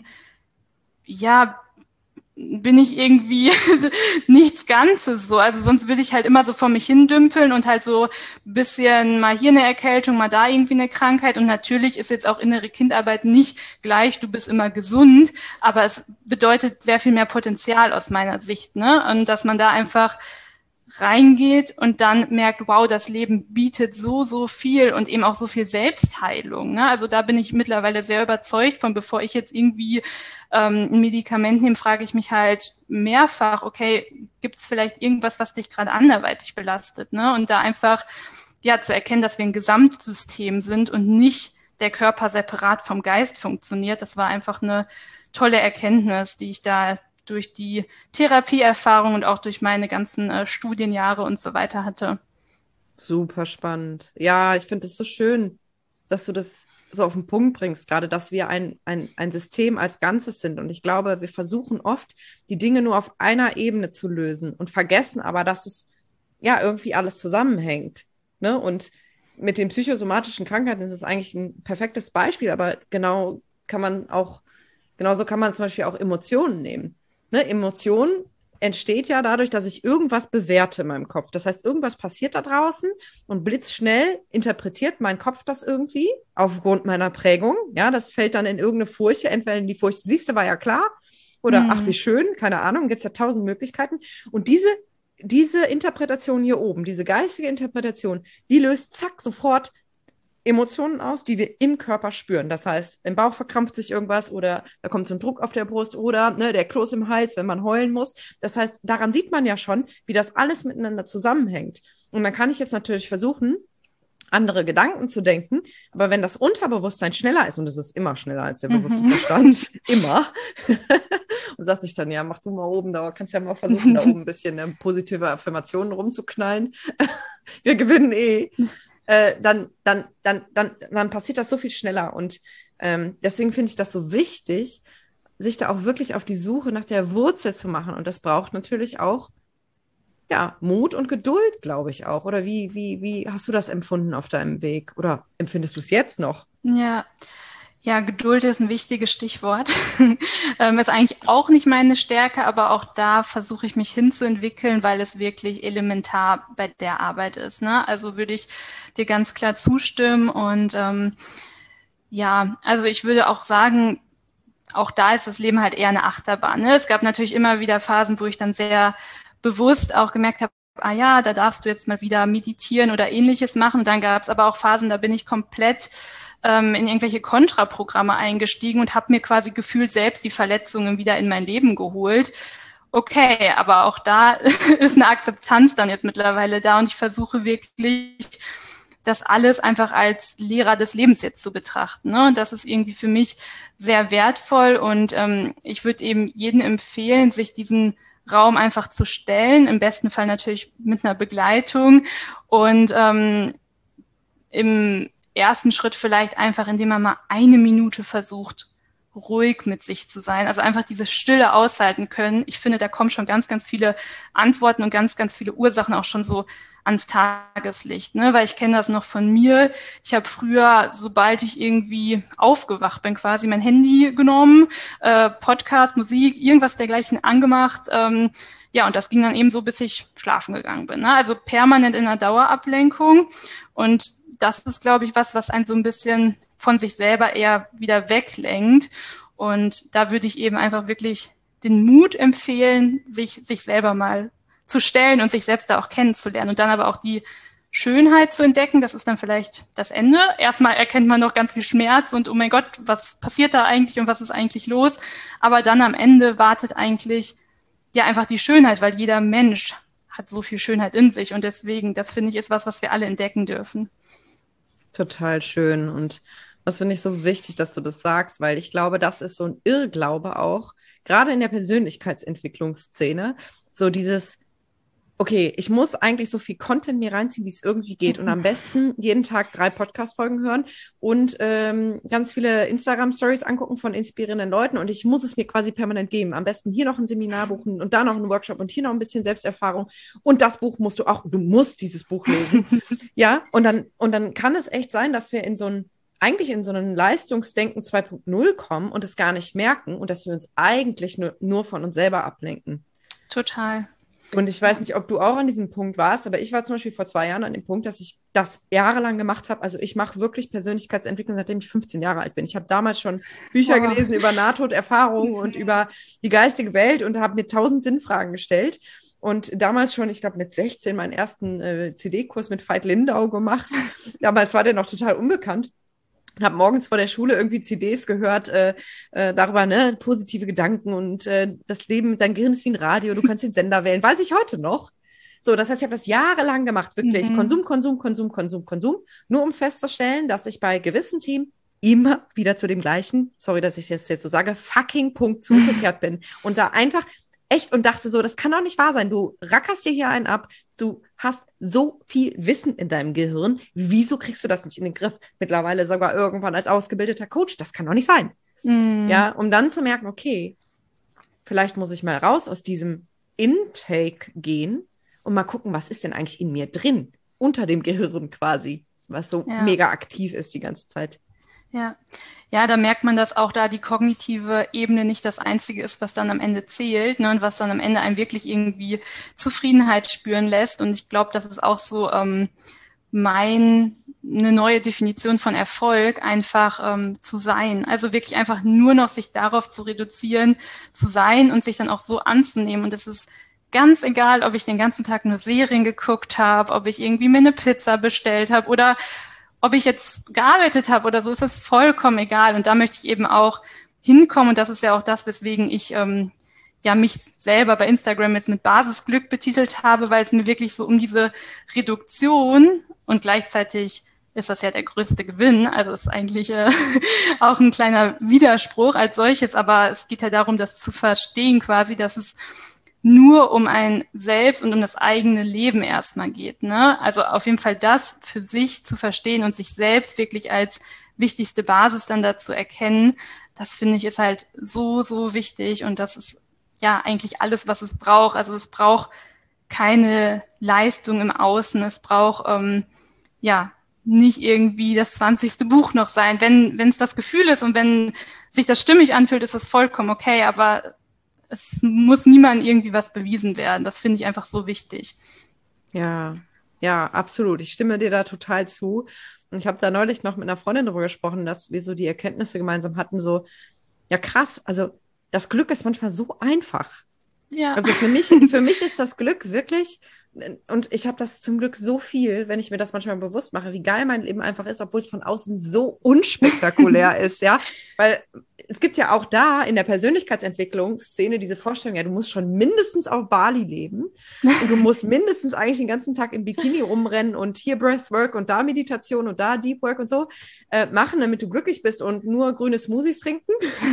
B: ja, bin ich irgendwie nichts Ganzes so. Also sonst würde ich halt immer so vor mich hindümpeln und halt so ein bisschen mal hier eine Erkältung, mal da irgendwie eine Krankheit. Und natürlich ist jetzt auch innere Kindarbeit nicht gleich, du bist immer gesund, aber es bedeutet sehr viel mehr Potenzial aus meiner Sicht, ne? Und dass man da einfach reingeht und dann merkt, wow, das Leben bietet so, so viel und eben auch so viel Selbstheilung. Ne? Also da bin ich mittlerweile sehr überzeugt von, bevor ich jetzt irgendwie ähm, ein Medikament nehme, frage ich mich halt mehrfach, okay, gibt es vielleicht irgendwas, was dich gerade anderweitig belastet? Ne? Und da einfach ja zu erkennen, dass wir ein Gesamtsystem sind und nicht der Körper separat vom Geist funktioniert. Das war einfach eine tolle Erkenntnis, die ich da durch die Therapieerfahrung und auch durch meine ganzen äh, Studienjahre und so weiter hatte.
A: Super spannend. Ja, ich finde es so schön, dass du das so auf den Punkt bringst, gerade dass wir ein, ein, ein System als Ganzes sind. Und ich glaube, wir versuchen oft, die Dinge nur auf einer Ebene zu lösen und vergessen aber, dass es ja irgendwie alles zusammenhängt. Ne? Und mit den psychosomatischen Krankheiten ist es eigentlich ein perfektes Beispiel, aber genau kann man auch, genauso kann man zum Beispiel auch Emotionen nehmen. Ne, Emotion entsteht ja dadurch, dass ich irgendwas bewerte in meinem Kopf. Das heißt, irgendwas passiert da draußen und blitzschnell interpretiert mein Kopf das irgendwie aufgrund meiner Prägung. Ja, das fällt dann in irgendeine Furche. Entweder in die Furche, siehst du, war ja klar. Oder
B: Mhm.
A: ach, wie schön, keine Ahnung, gibt es ja tausend Möglichkeiten. Und diese, diese Interpretation hier oben, diese geistige Interpretation, die löst zack sofort Emotionen aus, die wir im Körper spüren. Das heißt, im Bauch verkrampft sich irgendwas oder da kommt so ein Druck auf der Brust oder ne, der Kloß im Hals, wenn man heulen muss. Das heißt, daran sieht man ja schon, wie das alles miteinander zusammenhängt. Und dann kann ich jetzt natürlich versuchen, andere Gedanken zu denken. Aber wenn das Unterbewusstsein schneller ist, und es ist immer schneller als der bewusste mhm. Verstand, immer, und sagt sich dann, ja, mach du mal oben, da kannst ja mal versuchen, da oben ein bisschen eine positive Affirmationen rumzuknallen. Wir gewinnen eh. Äh, dann, dann, dann, dann, dann passiert das so viel schneller. Und ähm, deswegen finde ich das so wichtig, sich da auch wirklich auf die Suche nach der Wurzel zu machen. Und das braucht natürlich auch ja, Mut und Geduld, glaube ich auch. Oder wie, wie, wie hast du das empfunden auf deinem Weg? Oder empfindest du es jetzt noch?
B: Ja, ja, Geduld ist ein wichtiges Stichwort. ähm, ist eigentlich auch nicht meine Stärke, aber auch da versuche ich mich hinzuentwickeln, weil es wirklich elementar bei der Arbeit ist. Ne? Also würde ich dir ganz klar zustimmen. Und ähm, ja, also ich würde auch sagen, auch da ist das Leben halt eher eine Achterbahn. Ne? Es gab natürlich immer wieder Phasen, wo ich dann sehr bewusst auch gemerkt habe, ah ja, da darfst du jetzt mal wieder meditieren oder Ähnliches machen. Und dann gab es aber auch Phasen, da bin ich komplett ähm, in irgendwelche Kontraprogramme eingestiegen und habe mir quasi gefühlt selbst die Verletzungen wieder in mein Leben geholt. Okay, aber auch da ist eine Akzeptanz dann jetzt mittlerweile da und ich versuche wirklich, das alles einfach als Lehrer des Lebens jetzt zu betrachten. Ne? Und das ist irgendwie für mich sehr wertvoll und ähm, ich würde eben jedem empfehlen, sich diesen Raum einfach zu stellen, im besten Fall natürlich mit einer Begleitung und ähm, im ersten Schritt vielleicht einfach, indem man mal eine Minute versucht, ruhig mit sich zu sein, also einfach diese Stille aushalten können. Ich finde, da kommen schon ganz, ganz viele Antworten und ganz, ganz viele Ursachen auch schon so ans Tageslicht, ne? Weil ich kenne das noch von mir. Ich habe früher, sobald ich irgendwie aufgewacht bin, quasi mein Handy genommen, äh, Podcast, Musik, irgendwas dergleichen angemacht. Ähm, ja, und das ging dann eben so, bis ich schlafen gegangen bin. Ne? Also permanent in einer Dauerablenkung. Und das ist, glaube ich, was, was einen so ein bisschen von sich selber eher wieder weglenkt. Und da würde ich eben einfach wirklich den Mut empfehlen, sich, sich selber mal zu stellen und sich selbst da auch kennenzulernen und dann aber auch die Schönheit zu entdecken. Das ist dann vielleicht das Ende. Erstmal erkennt man noch ganz viel Schmerz und oh mein Gott, was passiert da eigentlich und was ist eigentlich los? Aber dann am Ende wartet eigentlich ja einfach die Schönheit, weil jeder Mensch hat so viel Schönheit in sich und deswegen, das finde ich, ist was, was wir alle entdecken dürfen.
A: Total schön und das finde ich so wichtig, dass du das sagst, weil ich glaube, das ist so ein Irrglaube auch, gerade in der Persönlichkeitsentwicklungsszene, so dieses okay, ich muss eigentlich so viel Content mir reinziehen, wie es irgendwie geht und am besten jeden Tag drei Podcast-Folgen hören und ähm, ganz viele Instagram-Stories angucken von inspirierenden Leuten und ich muss es mir quasi permanent geben. Am besten hier noch ein Seminar buchen und da noch einen Workshop und hier noch ein bisschen Selbsterfahrung und das Buch musst du auch, du musst dieses Buch lesen. Ja, und dann, und dann kann es echt sein, dass wir in so ein eigentlich in so einen Leistungsdenken zwei Punkt null kommen und es gar nicht merken und dass wir uns eigentlich nur, nur von uns selber ablenken.
B: Total.
A: Und ich weiß nicht, ob du auch an diesem Punkt warst, aber ich war zum Beispiel vor zwei Jahren an dem Punkt, dass ich das jahrelang gemacht habe. Also ich mache wirklich Persönlichkeitsentwicklung, seitdem ich fünfzehn Jahre alt bin. Ich habe damals schon Bücher wow. gelesen über Nahtoderfahrungen und über die geistige Welt und habe mir tausend Sinnfragen gestellt. Und damals schon, ich glaube mit sechzehn, meinen ersten äh, C D-Kurs mit Veit Lindau gemacht. Damals war der noch total unbekannt. Habe morgens vor der Schule irgendwie C Ds gehört äh, äh, darüber, ne, positive Gedanken und äh, das Leben, dein Gehirn ist wie ein Radio, du kannst den Sender wählen. Weiß ich heute noch. So, das heißt, ich habe das jahrelang gemacht, wirklich. Mhm. Konsum, Konsum, Konsum, Konsum, Konsum. Nur um festzustellen, dass ich bei gewissen Themen immer wieder zu dem gleichen, sorry, dass ich es jetzt, jetzt so sage, fucking Punkt zurückgekehrt bin. Und da einfach echt und dachte so, das kann doch nicht wahr sein. Du rackerst dir hier einen ab, du hast so viel Wissen in deinem Gehirn. Wieso kriegst du das nicht in den Griff? Mittlerweile sogar irgendwann als ausgebildeter Coach. Das kann doch nicht sein. Mm. Ja, um dann zu merken, okay, vielleicht muss ich mal raus aus diesem Intake gehen und mal gucken, was ist denn eigentlich in mir drin, unter dem Gehirn quasi, was so ja. mega aktiv ist die ganze Zeit.
B: Ja, ja, da merkt man, dass auch da die kognitive Ebene nicht das Einzige ist, was dann am Ende zählt, ne, und was dann am Ende einem wirklich irgendwie Zufriedenheit spüren lässt. Und ich glaube, das ist auch so ähm, mein eine neue Definition von Erfolg, einfach ähm, zu sein. Also wirklich einfach nur noch sich darauf zu reduzieren, zu sein und sich dann auch so anzunehmen. Und es ist ganz egal, ob ich den ganzen Tag nur Serien geguckt habe, ob ich irgendwie mir eine Pizza bestellt habe oder ob ich jetzt gearbeitet habe oder so, ist das vollkommen egal. Und da möchte ich eben auch hinkommen. Und das ist ja auch das, weswegen ich ähm, ja mich selber bei Instagram jetzt mit Basisglück betitelt habe, weil es mir wirklich so um diese Reduktion und gleichzeitig ist das ja der größte Gewinn. Also ist eigentlich äh, auch ein kleiner Widerspruch als solches, aber es geht ja darum, das zu verstehen quasi, dass es nur um ein Selbst und um das eigene Leben erstmal geht, ne? Also auf jeden Fall das für sich zu verstehen und sich selbst wirklich als wichtigste Basis dann dazu erkennen, das finde ich ist halt so, so wichtig und das ist ja eigentlich alles, was es braucht. Also es braucht keine Leistung im Außen, es braucht ähm, ja nicht irgendwie das zwanzigste Buch noch sein. Wenn wenn es das Gefühl ist und wenn sich das stimmig anfühlt, ist das vollkommen okay, aber es muss niemandem irgendwie was bewiesen werden. Das finde ich einfach so wichtig.
A: Ja, ja, absolut. Ich stimme dir da total zu. Und ich habe da neulich noch mit einer Freundin darüber gesprochen, dass wir so die Erkenntnisse gemeinsam hatten, so, ja krass, also das Glück ist manchmal so einfach.
B: Ja.
A: Also für mich, für mich ist das Glück wirklich, und ich habe das zum Glück so viel, wenn ich mir das manchmal bewusst mache, wie geil mein Leben einfach ist, obwohl es von außen so unspektakulär ist, ja. Weil es gibt ja auch da in der Persönlichkeitsentwicklungsszene diese Vorstellung, ja, du musst schon mindestens auf Bali leben und du musst mindestens eigentlich den ganzen Tag im Bikini rumrennen und hier Breathwork und da Meditation und da Deep Work und so äh, machen, damit du glücklich bist und nur grüne Smoothies trinken.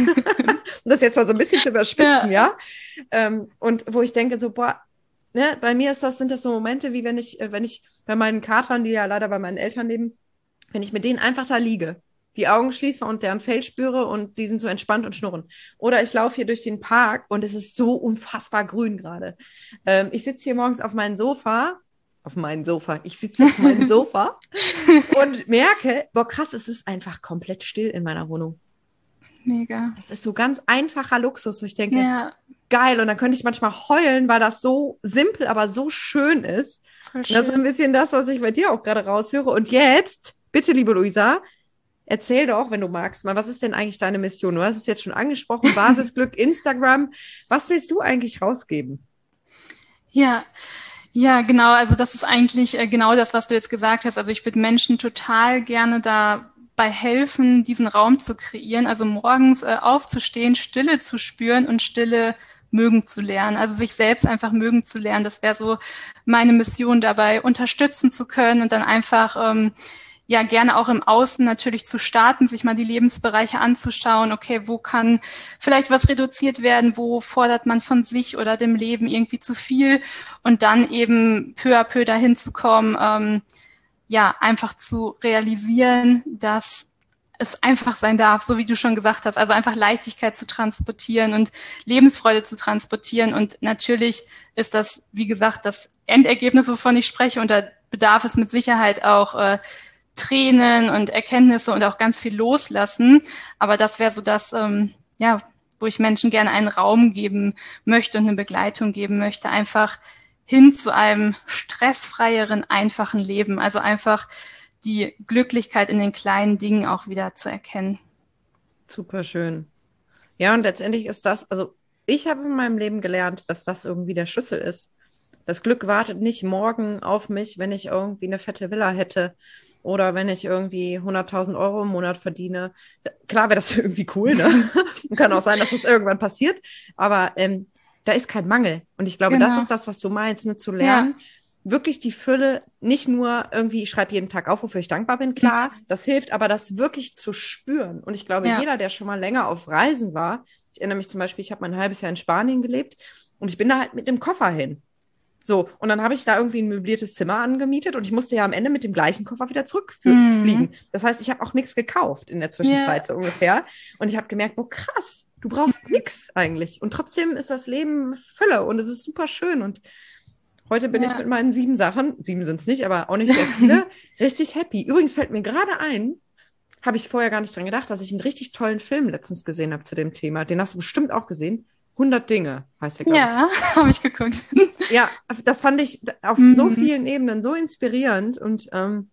A: Um das jetzt mal so ein bisschen zu überspitzen, ja. ja? Ähm, und wo ich denke so, boah, ne, bei mir ist das, sind das so Momente, wie wenn ich, wenn ich bei meinen Katern, die ja leider bei meinen Eltern leben, wenn ich mit denen einfach da liege, die Augen schließe und deren Fell spüre und die sind so entspannt und schnurren. Oder ich laufe hier durch den Park und es ist so unfassbar grün gerade. Ähm, ich sitze hier morgens auf meinem Sofa, auf meinem Sofa, ich sitze auf meinem Sofa und merke, boah krass, es ist einfach komplett still in meiner Wohnung.
B: Mega.
A: Das ist so ganz einfacher Luxus, wo ich denke,
B: ja.
A: geil. Und dann könnte ich manchmal heulen, weil das so simpel, aber so schön ist.
B: Voll schön.
A: Das ist ein bisschen das, was ich bei dir auch gerade raushöre. Und jetzt, bitte, liebe Luisa, erzähl doch, wenn du magst, mal, was ist denn eigentlich deine Mission? Du hast es jetzt schon angesprochen, Basisglück, Instagram. Was willst du eigentlich rausgeben?
B: Ja, ja, genau. Also das ist eigentlich äh, genau das, was du jetzt gesagt hast. Also ich würde Menschen total gerne da bei helfen, diesen Raum zu kreieren, also morgens äh, aufzustehen, Stille zu spüren und Stille mögen zu lernen, also sich selbst einfach mögen zu lernen. Das wäre so meine Mission dabei, unterstützen zu können und dann einfach ähm, ja gerne auch im Außen natürlich zu starten, sich mal die Lebensbereiche anzuschauen, okay, wo kann vielleicht was reduziert werden, wo fordert man von sich oder dem Leben irgendwie zu viel und dann eben peu à peu dahin zu kommen, ähm, ja, einfach zu realisieren, dass es einfach sein darf, so wie du schon gesagt hast, also einfach Leichtigkeit zu transportieren und Lebensfreude zu transportieren. Und natürlich ist das, wie gesagt, das Endergebnis, wovon ich spreche, und da bedarf es mit Sicherheit auch äh, Tränen und Erkenntnisse und auch ganz viel Loslassen. Aber das wäre so das, ähm, ja, wo ich Menschen gerne einen Raum geben möchte und eine Begleitung geben möchte, einfach hin zu einem stressfreieren, einfachen Leben. Also einfach die Glücklichkeit in den kleinen Dingen auch wieder zu erkennen.
A: Super schön. Ja, und letztendlich ist das, also ich habe in meinem Leben gelernt, dass das irgendwie der Schlüssel ist. Das Glück wartet nicht morgen auf mich, wenn ich irgendwie eine fette Villa hätte oder wenn ich irgendwie hunderttausend Euro im Monat verdiene. Klar wäre das irgendwie cool, ne? Und kann auch sein, dass das irgendwann passiert, aber ähm, da ist kein Mangel. Und ich glaube, genau. Das ist das, was du meinst, ne? Zu lernen, ja. Wirklich die Fülle, nicht nur irgendwie, ich schreibe jeden Tag auf, wofür ich dankbar bin, klar, mhm. das hilft, aber das wirklich zu spüren. Und ich glaube, ja. jeder, der schon mal länger auf Reisen war, ich erinnere mich zum Beispiel, ich habe mal ein halbes Jahr in Spanien gelebt und ich bin da halt mit dem Koffer hin. So, und dann habe ich da irgendwie ein möbliertes Zimmer angemietet und ich musste ja am Ende mit dem gleichen Koffer wieder zurückfliegen. Mhm. Das heißt, ich habe auch nichts gekauft in der Zwischenzeit, yeah. so ungefähr. Und ich habe gemerkt, boah, krass, du brauchst nichts eigentlich. Und trotzdem ist das Leben Fülle und es ist super schön. Und heute bin ja. ich mit meinen sieben Sachen, sieben sind es nicht, aber auch nicht sehr viele, richtig happy. Übrigens fällt mir gerade ein, habe ich vorher gar nicht dran gedacht, dass ich einen richtig tollen Film letztens gesehen habe zu dem Thema. Den hast du bestimmt auch gesehen. hundert Dinge heißt der, glaube ich.
B: Ja, habe ich geguckt.
A: Ja, das fand ich auf mhm. so vielen Ebenen so inspirierend. Und ähm,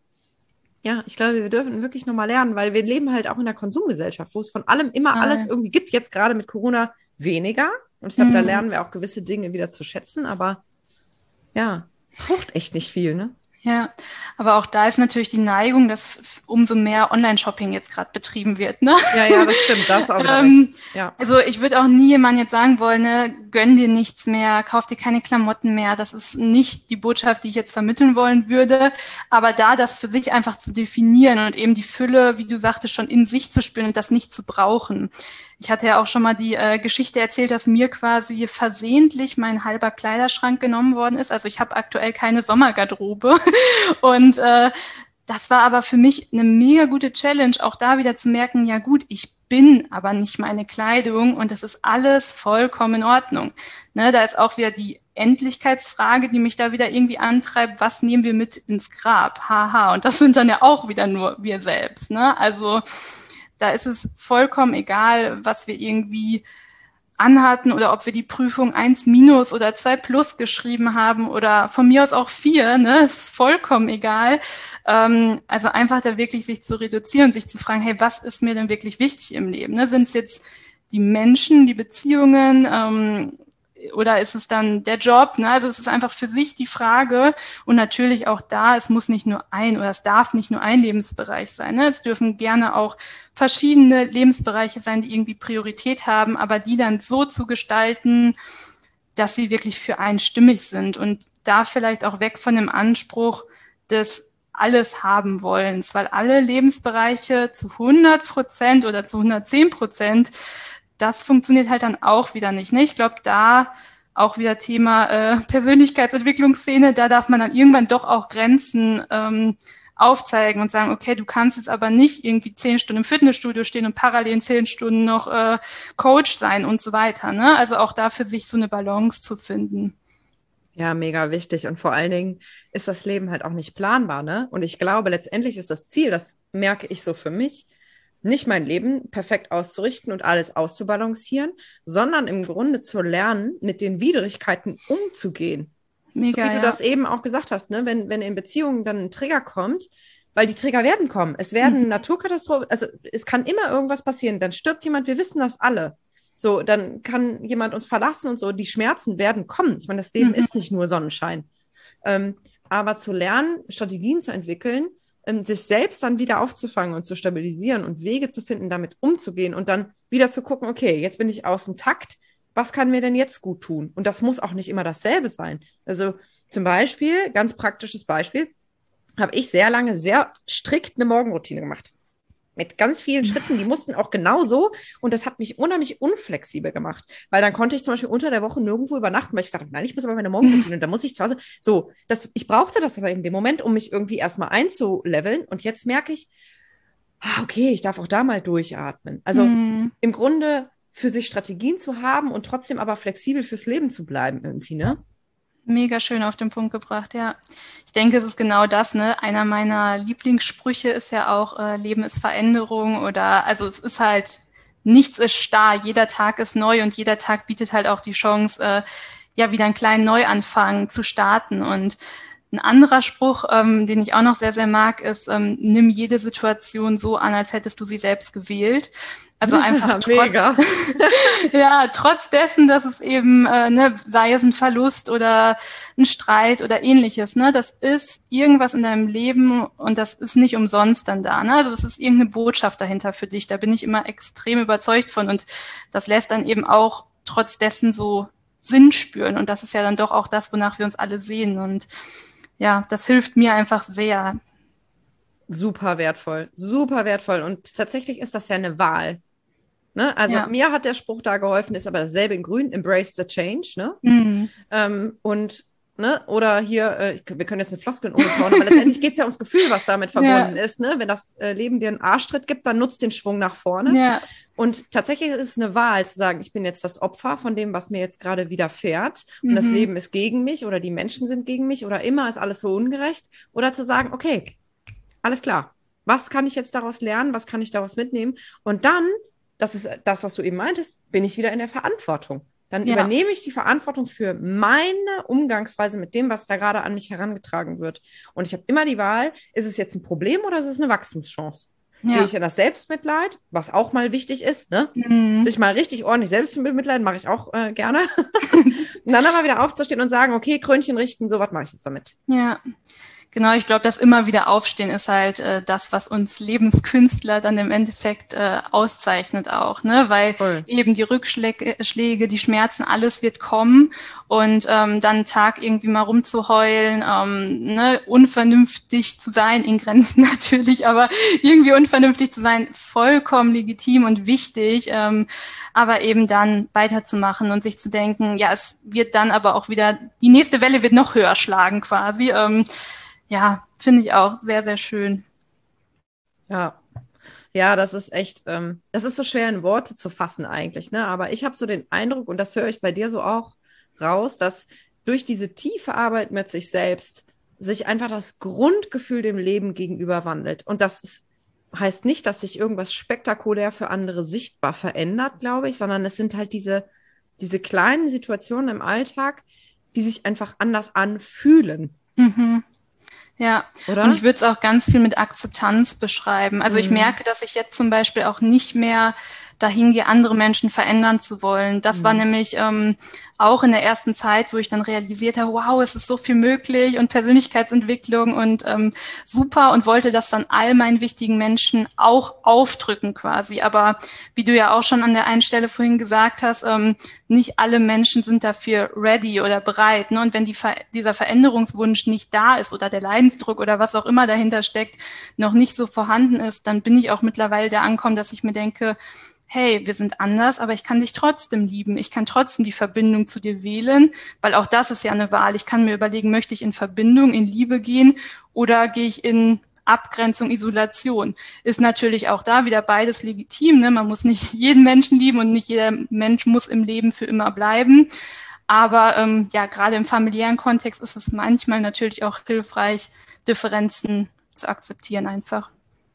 A: ja, ich glaube, wir dürfen wirklich nochmal lernen, weil wir leben halt auch in einer Konsumgesellschaft, wo es von allem immer Nein. alles irgendwie gibt. Jetzt gerade mit Corona weniger. Und ich glaube, mhm. da lernen wir auch gewisse Dinge wieder zu schätzen. Aber ja, braucht echt nicht viel, ne?
B: Ja, aber auch da ist natürlich die Neigung, dass f- umso mehr Online-Shopping jetzt gerade betrieben wird, ne?
A: Ja, ja, das stimmt, da hast du auch wieder recht.
B: Ähm,
A: Ja.
B: also ich würde auch nie jemandem jetzt sagen wollen, ne, gönn dir nichts mehr, kauf dir keine Klamotten mehr. Das ist nicht die Botschaft, die ich jetzt vermitteln wollen würde. Aber da das für sich einfach zu definieren und eben die Fülle, wie du sagtest, schon in sich zu spüren und das nicht zu brauchen. Ich hatte ja auch schon mal die äh, Geschichte erzählt, dass mir quasi versehentlich mein halber Kleiderschrank genommen worden ist. Also ich habe aktuell keine Sommergarderobe. Und äh, das war aber für mich eine mega gute Challenge, auch da wieder zu merken, ja gut, ich bin aber nicht meine Kleidung und das ist alles vollkommen in Ordnung. Ne, da ist auch wieder die Endlichkeitsfrage, die mich da wieder irgendwie antreibt, was nehmen wir mit ins Grab? Haha, und das sind dann ja auch wieder nur wir selbst. Ne? Also da ist es vollkommen egal, was wir irgendwie anhatten oder ob wir die Prüfung eins minus oder zwei plus geschrieben haben oder von mir aus auch vier, ne, ist vollkommen egal. Ähm, also einfach da wirklich sich zu reduzieren und sich zu fragen, hey, was ist mir denn wirklich wichtig im Leben? Ne? Sind es jetzt die Menschen, die Beziehungen, ähm, oder ist es dann der Job? Ne? Also es ist einfach für sich die Frage und natürlich auch da, es muss nicht nur ein oder es darf nicht nur ein Lebensbereich sein. Ne? Es dürfen gerne auch verschiedene Lebensbereiche sein, die irgendwie Priorität haben, aber die dann so zu gestalten, dass sie wirklich für einen stimmig sind und da vielleicht auch weg von dem Anspruch des alles haben wollens, weil alle Lebensbereiche zu hundert Prozent oder zu hundertzehn Prozent, das funktioniert halt dann auch wieder nicht. Ne? Ich glaube, da auch wieder Thema äh, Persönlichkeitsentwicklungsszene, da darf man dann irgendwann doch auch Grenzen ähm, aufzeigen und sagen, okay, du kannst jetzt aber nicht irgendwie zehn Stunden im Fitnessstudio stehen und parallel zehn Stunden noch äh, Coach sein und so weiter. Ne? Also auch da für sich so eine Balance zu finden.
A: Ja, mega wichtig. Und vor allen Dingen ist das Leben halt auch nicht planbar, ne? Und ich glaube, letztendlich ist das Ziel, das merke ich so für mich, nicht mein Leben perfekt auszurichten und alles auszubalancieren, sondern im Grunde zu lernen, mit den Widrigkeiten umzugehen. So
B: Mega,
A: wie du
B: ja.
A: das eben auch gesagt hast, ne? Wenn, wenn in Beziehungen dann ein Trigger kommt, weil die Trigger werden kommen. Es werden
B: Mhm.
A: Naturkatastrophen, also es kann immer irgendwas passieren. Dann stirbt jemand, wir wissen das alle. So, dann kann jemand uns verlassen und so. Die Schmerzen werden kommen. Ich meine, das Leben
B: Mhm.
A: ist nicht nur Sonnenschein. Ähm, aber zu lernen, Strategien zu entwickeln, ähm, sich selbst dann wieder aufzufangen und zu stabilisieren und Wege zu finden, damit umzugehen und dann wieder zu gucken, okay, jetzt bin ich aus dem Takt. Was kann mir denn jetzt gut tun? Und das muss auch nicht immer dasselbe sein. Also zum Beispiel, ganz praktisches Beispiel, habe ich sehr lange sehr strikt eine Morgenroutine gemacht. Mit ganz vielen Schritten, die mussten auch genauso. Und das hat mich unheimlich unflexibel gemacht. Weil dann konnte ich zum Beispiel unter der Woche nirgendwo übernachten, weil ich gesagt habe, nein, ich muss aber meine Morgenroutine und da muss ich zu Hause. So, das, ich brauchte das aber in dem Moment, um mich irgendwie erstmal einzuleveln. Und jetzt merke ich, ah, okay, ich darf auch da mal durchatmen. Also
B: Mhm.
A: im Grunde für sich Strategien zu haben und trotzdem aber flexibel fürs Leben zu bleiben irgendwie, ne?
B: Mega schön auf den Punkt gebracht, ja. Ich denke, es ist genau das, ne? Einer meiner Lieblingssprüche ist ja auch, äh, Leben ist Veränderung oder, also es ist halt, nichts ist starr, jeder Tag ist neu und jeder Tag bietet halt auch die Chance, äh, ja, wieder einen kleinen Neuanfang zu starten. Und ein anderer Spruch, ähm, den ich auch noch sehr, sehr mag, ist, ähm, nimm jede Situation so an, als hättest du sie selbst gewählt. Also einfach trotz,
A: Mega.
B: ja, trotz dessen, dass es eben, äh, ne, sei es ein Verlust oder ein Streit oder ähnliches, ne, das ist irgendwas in deinem Leben und das ist nicht umsonst dann da, ne, also das ist irgendeine Botschaft dahinter für dich, da bin ich immer extrem überzeugt von und das lässt dann eben auch trotz dessen so Sinn spüren und das ist ja dann doch auch das, wonach wir uns alle sehen und ja, das hilft mir einfach sehr.
A: Super wertvoll, super wertvoll. Und tatsächlich ist das ja eine Wahl. Ne? Also
B: Ja.
A: mir hat der Spruch da geholfen, ist aber dasselbe in Grün, embrace the change. Ne?
B: Mhm.
A: Ähm, und ne, oder hier, äh, ich, wir können jetzt mit Floskeln umschauen, aber letztendlich geht es ja ums Gefühl, was damit verbunden
B: Ja.
A: ist. Ne? Wenn das äh, Leben dir einen Arschtritt gibt, dann nutzt den Schwung nach vorne.
B: Ja.
A: Und tatsächlich ist es eine Wahl zu sagen, ich bin jetzt das Opfer von dem, was mir jetzt gerade widerfährt und
B: Mhm.
A: das Leben ist gegen mich oder die Menschen sind gegen mich oder immer ist alles so ungerecht. Oder zu sagen, okay, alles klar, was kann ich jetzt daraus lernen, was kann ich daraus mitnehmen? Und dann, das ist das, was du eben meintest, bin ich wieder in der Verantwortung. Dann
B: Ja.
A: übernehme ich die Verantwortung für meine Umgangsweise mit dem, was da gerade an mich herangetragen wird. Und ich habe immer die Wahl, ist es jetzt ein Problem oder ist es eine Wachstumschance?
B: Ja.
A: Gehe ich in das Selbstmitleid, was auch mal wichtig ist, ne?
B: Mhm.
A: Sich mal richtig ordentlich selbst mitleiden, mache ich auch äh, gerne. Und dann aber wieder aufzustehen und sagen, okay, Krönchen richten, so was mache ich jetzt damit.
B: Ja, Genau, ich glaube, das immer wieder Aufstehen ist halt äh, das, was uns Lebenskünstler dann im Endeffekt äh, auszeichnet auch, ne? Weil
A: Voll.
B: eben die Rückschläge, Schläge, die Schmerzen, alles wird kommen und ähm, dann einen Tag irgendwie mal rumzuheulen, ähm, ne? Unvernünftig zu sein, in Grenzen natürlich, aber irgendwie unvernünftig zu sein, vollkommen legitim und wichtig, ähm, aber eben dann weiterzumachen und sich zu denken, ja, es wird dann aber auch wieder, die nächste Welle wird noch höher schlagen quasi. Ähm, Ja, finde ich auch sehr, sehr schön.
A: Ja. Ja, das ist echt, ähm, das ist so schwer in Worte zu fassen eigentlich, ne? Aber ich habe so den Eindruck, und das höre ich bei dir so auch raus, dass durch diese tiefe Arbeit mit sich selbst sich einfach das Grundgefühl dem Leben gegenüber wandelt. Und das ist, heißt nicht, dass sich irgendwas spektakulär für andere sichtbar verändert, glaube ich, sondern es sind halt diese, diese kleinen Situationen im Alltag, die sich einfach anders anfühlen,
B: Mhm. Ja, und ich
A: oder?
B: würde es auch ganz viel mit Akzeptanz beschreiben. Also ich
A: Mhm.
B: merke, dass ich jetzt zum Beispiel auch nicht mehr dahin gehe, andere Menschen verändern zu wollen. Das war
A: Mhm.
B: nämlich ähm, auch in der ersten Zeit, wo ich dann realisiert habe, wow, es ist so viel möglich und Persönlichkeitsentwicklung und ähm, super und wollte das dann all meinen wichtigen Menschen auch aufdrücken quasi. Aber wie du ja auch schon an der einen Stelle vorhin gesagt hast, ähm, nicht alle Menschen sind dafür ready oder bereit. Ne? Und wenn die Ver- dieser Veränderungswunsch nicht da ist oder der Leidensdruck oder was auch immer dahinter steckt, noch nicht so vorhanden ist, dann bin ich auch mittlerweile da angekommen, dass ich mir denke, hey, wir sind anders, aber ich kann dich trotzdem lieben. Ich kann trotzdem die Verbindung zu dir wählen, weil auch das ist ja eine Wahl. Ich kann mir überlegen, möchte ich in Verbindung, in Liebe gehen oder gehe ich in Abgrenzung, Isolation. Ist natürlich auch da wieder beides legitim. Ne? Man muss nicht jeden Menschen lieben und nicht jeder Mensch muss im Leben für immer bleiben. Aber ähm, ja, gerade im familiären Kontext ist es manchmal natürlich auch hilfreich, Differenzen zu akzeptieren einfach.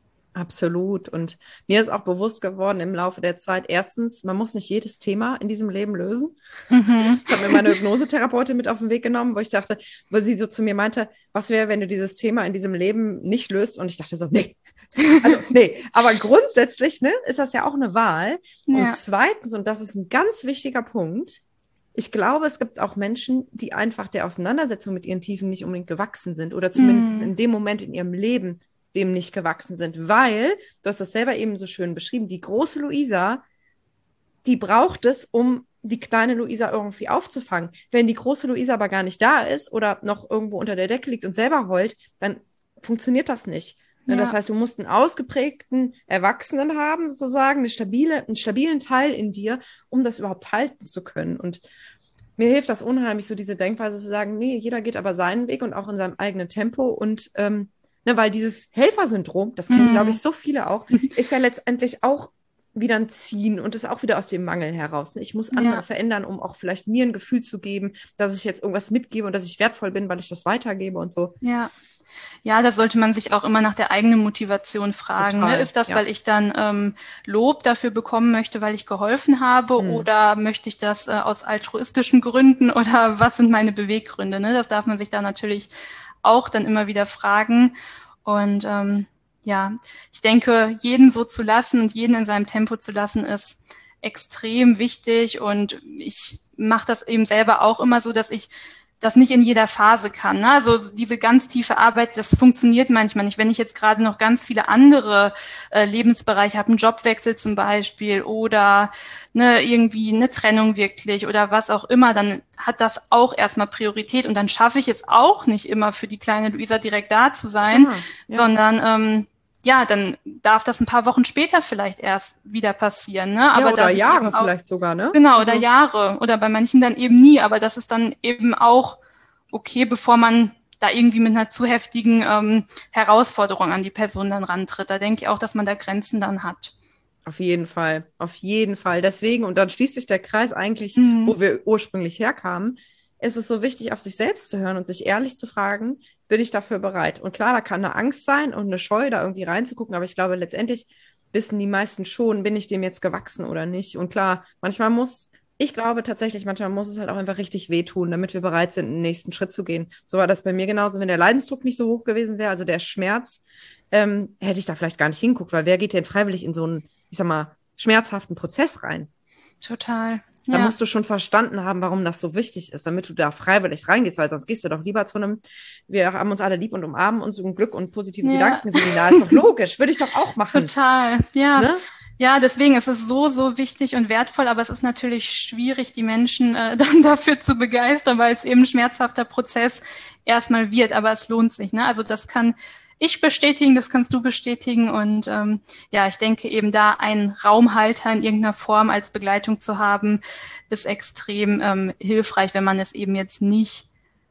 A: Absolut. Und mir ist auch bewusst geworden im Laufe der Zeit, erstens, man muss nicht jedes Thema in diesem Leben lösen.
B: Mhm.
A: Das hat mir meine Hypnosetherapeutin mit auf den Weg genommen, wo ich dachte, wo sie so zu mir meinte, was wäre, wenn du dieses Thema in diesem Leben nicht löst? Und ich dachte so, nee. Also, nee. Aber grundsätzlich, ne, ist das ja auch eine Wahl. Und
B: Ja.
A: zweitens, und das ist ein ganz wichtiger Punkt, ich glaube, es gibt auch Menschen, die einfach der Auseinandersetzung mit ihren Tiefen nicht unbedingt gewachsen sind oder zumindest
B: Mhm.
A: in dem Moment in ihrem Leben dem nicht gewachsen sind, weil, du hast das selber eben so schön beschrieben, die große Luisa, die braucht es, um die kleine Luisa irgendwie aufzufangen. Wenn die große Luisa aber gar nicht da ist oder noch irgendwo unter der Decke liegt und selber heult, dann funktioniert das nicht. Ne, das
B: Ja.
A: heißt, du musst einen ausgeprägten Erwachsenen haben, sozusagen, eine stabile, einen stabilen Teil in dir, um das überhaupt halten zu können. Und mir hilft das unheimlich, so diese Denkweise zu sagen, nee, jeder geht aber seinen Weg und auch in seinem eigenen Tempo. Und ähm, ne, weil dieses Helfersyndrom, das kennen, glaube
B: Mhm.
A: ich, so viele auch, ist ja letztendlich auch wieder ein Ziehen und ist auch wieder aus dem Mangel heraus. Ne? Ich muss andere
B: Ja.
A: verändern, um auch vielleicht mir ein Gefühl zu geben, dass ich jetzt irgendwas mitgebe und dass ich wertvoll bin, weil ich das weitergebe und so.
B: Ja. Ja, da sollte man sich auch immer nach der eigenen Motivation fragen. Ne?
A: Total,
B: Ist das,
A: ja.
B: weil ich dann ähm, Lob dafür bekommen möchte, weil ich geholfen habe,
A: Hm.
B: oder möchte ich das äh, aus altruistischen Gründen oder was sind meine Beweggründe? Ne? Das darf man sich da natürlich auch dann immer wieder fragen. Und ähm, ja, ich denke, jeden so zu lassen und jeden in seinem Tempo zu lassen, ist extrem wichtig. Und ich mache das eben selber auch immer so, dass ich das nicht in jeder Phase kann. Ne? Also diese ganz tiefe Arbeit, das funktioniert manchmal nicht. Wenn ich jetzt gerade noch ganz viele andere äh, Lebensbereiche habe, einen Jobwechsel zum Beispiel oder ne, irgendwie eine Trennung wirklich oder was auch immer, dann hat das auch erstmal Priorität und dann schaffe ich es auch nicht immer für die kleine Luisa direkt da zu sein,
A: Klar, ja.
B: sondern ähm, ja, dann darf das ein paar Wochen später vielleicht erst wieder passieren. Ne?
A: Ja,
B: Aber
A: oder
B: dass ich
A: Jahre
B: eben auch
A: vielleicht sogar, ne?
B: Genau, oder
A: Also,
B: Jahre oder bei manchen dann eben nie, aber das ist dann eben auch okay, bevor man da irgendwie mit einer zu heftigen ähm, Herausforderung an die Person dann rantritt. Da denke ich auch, dass man da Grenzen dann hat.
A: auf jeden Fall, auf jeden Fall. Deswegen, und dann schließt sich der Kreis eigentlich,
B: Mhm.
A: wo wir ursprünglich herkamen, ist es so wichtig, auf sich selbst zu hören und sich ehrlich zu fragen, bin ich dafür bereit? Und klar, da kann eine Angst sein und eine Scheu, da irgendwie reinzugucken, aber ich glaube, letztendlich wissen die meisten schon, bin ich dem jetzt gewachsen oder nicht. Und klar, manchmal muss, ich glaube tatsächlich, manchmal muss es halt auch einfach richtig wehtun, damit wir bereit sind, den nächsten Schritt zu gehen. So war das bei mir genauso, wenn der Leidensdruck nicht so hoch gewesen wäre, also der Schmerz, ähm, hätte ich da vielleicht gar nicht hingeguckt, weil wer geht denn freiwillig in so einen, ich sag mal, schmerzhaften Prozess rein?
B: Total.
A: Da
B: Ja.
A: musst du schon verstanden haben, warum das so wichtig ist, damit du da freiwillig reingehst, weil sonst gehst du doch lieber zu einem, wir haben uns alle lieb und umarmen uns um Glück und positive
B: Ja.
A: Gedankenseminar. Ist doch logisch, würde ich doch auch machen.
B: Total, ja.
A: Ne?
B: Ja, deswegen ist es so, so wichtig und wertvoll, aber es ist natürlich schwierig, die Menschen äh, dann dafür zu begeistern, weil es eben ein schmerzhafter Prozess erstmal wird, aber es lohnt sich. Ne? Also das kann ich bestätigen, das kannst du bestätigen und ähm, ja, ich denke eben da einen Raumhalter in irgendeiner Form als Begleitung zu haben, ist extrem ähm, hilfreich, wenn man es eben jetzt nicht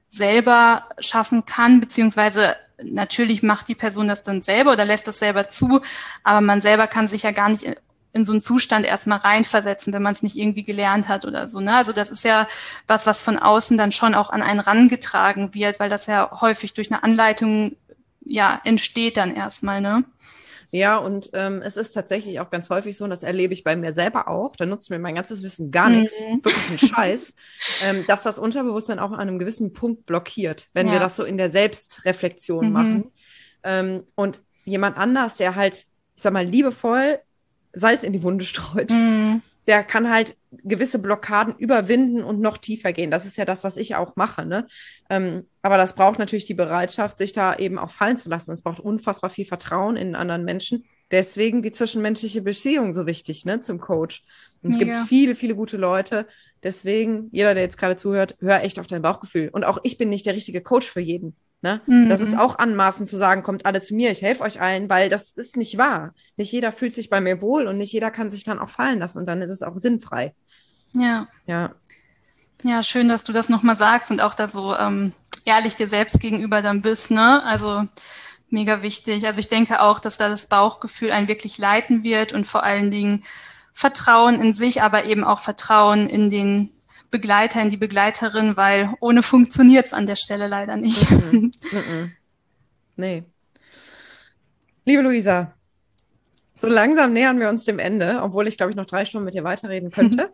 B: selber schaffen kann, beziehungsweise natürlich macht die Person das dann selber oder lässt das selber zu, aber man selber kann sich ja gar nicht in, in so einen Zustand erstmal reinversetzen, wenn man es nicht irgendwie gelernt hat oder so. Ne? Also das ist ja was, was von außen dann schon auch an einen rangetragen wird, weil das ja häufig durch eine Anleitung ja entsteht dann erstmal, ne?
A: Ja, und ähm, es ist tatsächlich auch ganz häufig so, und das erlebe ich bei mir selber auch, da nutzt mir mein ganzes Wissen gar nichts,
B: Mhm.
A: wirklich ein Scheiß, ähm, dass das Unterbewusstsein auch an einem gewissen Punkt blockiert, wenn
B: Ja.
A: wir das so in der Selbstreflexion
B: Mhm.
A: machen. Ähm, und jemand anders, der halt, ich sag mal, liebevoll Salz in die Wunde streut,
B: Mhm.
A: der kann halt gewisse Blockaden überwinden und noch tiefer gehen. Das ist ja das, was ich auch mache, ne? Ähm, aber das braucht natürlich die Bereitschaft, sich da eben auch fallen zu lassen. Es braucht unfassbar viel Vertrauen in einen anderen Menschen. Deswegen die zwischenmenschliche Beziehung so wichtig, ne, zum Coach. Und es
B: Mega.
A: gibt viele, viele gute Leute. Deswegen, jeder, der jetzt gerade zuhört, hör echt auf dein Bauchgefühl. Und auch ich bin nicht der richtige Coach für jeden. Ne?
B: Mhm.
A: Das ist auch anmaßend zu sagen, kommt alle zu mir, ich helfe euch allen, weil das ist nicht wahr. Nicht jeder fühlt sich bei mir wohl und nicht jeder kann sich dann auch fallen lassen und dann ist es auch sinnfrei.
B: Ja.
A: Ja,
B: Ja, schön, dass du das nochmal sagst und auch da so ähm, ehrlich dir selbst gegenüber dann bist, ne? Also mega wichtig. Also ich denke auch, dass da das Bauchgefühl einen wirklich leiten wird und vor allen Dingen Vertrauen in sich, aber eben auch Vertrauen in den Begleiter, in die Begleiterin, weil ohne funktioniert's an der Stelle leider nicht.
A: Mhm. Mhm. Nee. Liebe Luisa, so langsam nähern wir uns dem Ende, obwohl ich, glaube ich, noch drei Stunden mit dir weiterreden könnte.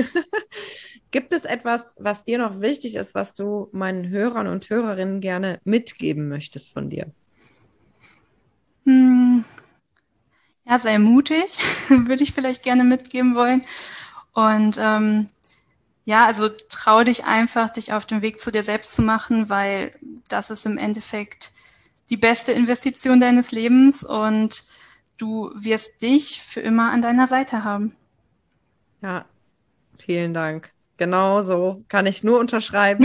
A: Gibt es etwas, was dir noch wichtig ist, was du meinen Hörern und Hörerinnen gerne mitgeben möchtest von dir?
B: Hm. Ja, sei mutig, würde ich vielleicht gerne mitgeben wollen. Und ähm, ja, also trau dich einfach, dich auf den Weg zu dir selbst zu machen, weil das ist im Endeffekt die beste Investition deines Lebens und du wirst dich für immer an deiner Seite haben.
A: Ja, vielen Dank. Genau so kann ich nur unterschreiben.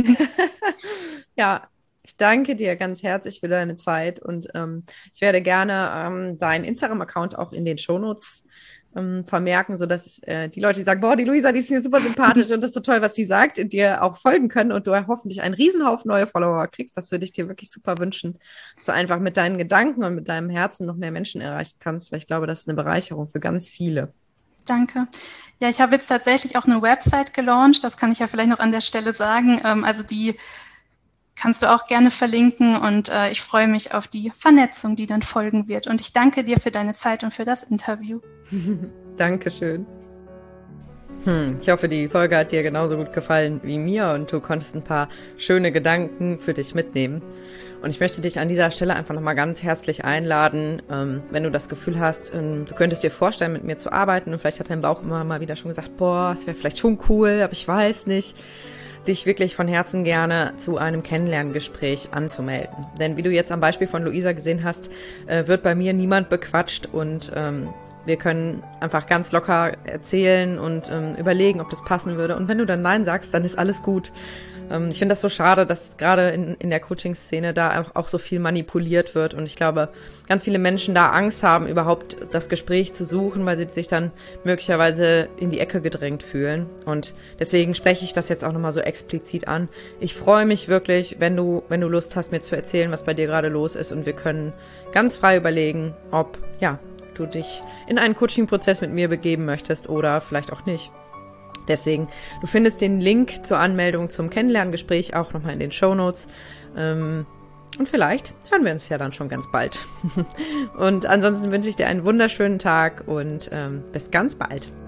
A: Ja, ich danke dir ganz herzlich für deine Zeit und ähm, ich werde gerne ähm, deinen Instagram-Account auch in den Shownotes ähm, vermerken, sodass äh, die Leute, die sagen, boah, die Luisa, die ist mir super sympathisch und das ist so toll, was sie sagt, dir auch folgen können und du hoffentlich einen Riesenhaufen neue Follower kriegst. Das würde ich dir wirklich super wünschen, dass du einfach mit deinen Gedanken und mit deinem Herzen noch mehr Menschen erreichen kannst, weil ich glaube, das ist eine Bereicherung für ganz viele.
B: Danke. Ja, ich habe jetzt tatsächlich auch eine Website gelauncht, das kann ich ja vielleicht noch an der Stelle sagen. Ähm, also die kannst du auch gerne verlinken und äh, ich freue mich auf die Vernetzung, die dann folgen wird. Und ich danke dir für deine Zeit und für das Interview.
A: Dankeschön. Hm, ich hoffe, die Folge hat dir genauso gut gefallen wie mir und du konntest ein paar schöne Gedanken für dich mitnehmen. Und ich möchte dich an dieser Stelle einfach nochmal ganz herzlich einladen, ähm, wenn du das Gefühl hast, ähm, du könntest dir vorstellen, mit mir zu arbeiten und vielleicht hat dein Bauch immer mal wieder schon gesagt, boah, es wäre vielleicht schon cool, aber ich weiß nicht, dich wirklich von Herzen gerne zu einem Kennenlerngespräch anzumelden. Denn wie du jetzt am Beispiel von Luisa gesehen hast, äh, wird bei mir niemand bequatscht und ähm, wir können einfach ganz locker erzählen und ähm, überlegen, ob das passen würde. Und wenn du dann Nein sagst, dann ist alles gut. Ähm, ich finde das so schade, dass gerade in, in der Coaching-Szene da auch, auch so viel manipuliert wird. Und ich glaube, ganz viele Menschen da Angst haben, überhaupt das Gespräch zu suchen, weil sie sich dann möglicherweise in die Ecke gedrängt fühlen. Und deswegen spreche ich das jetzt auch nochmal so explizit an. Ich freue mich wirklich, wenn du, wenn du Lust hast, mir zu erzählen, was bei dir gerade los ist. Und wir können ganz frei überlegen, ob, ja, du dich in einen Coaching-Prozess mit mir begeben möchtest oder vielleicht auch nicht. Deswegen, du findest den Link zur Anmeldung zum Kennenlerngespräch auch nochmal in den Shownotes. Und vielleicht hören wir uns ja dann schon ganz bald. Und ansonsten wünsche ich dir einen wunderschönen Tag und bis ganz bald.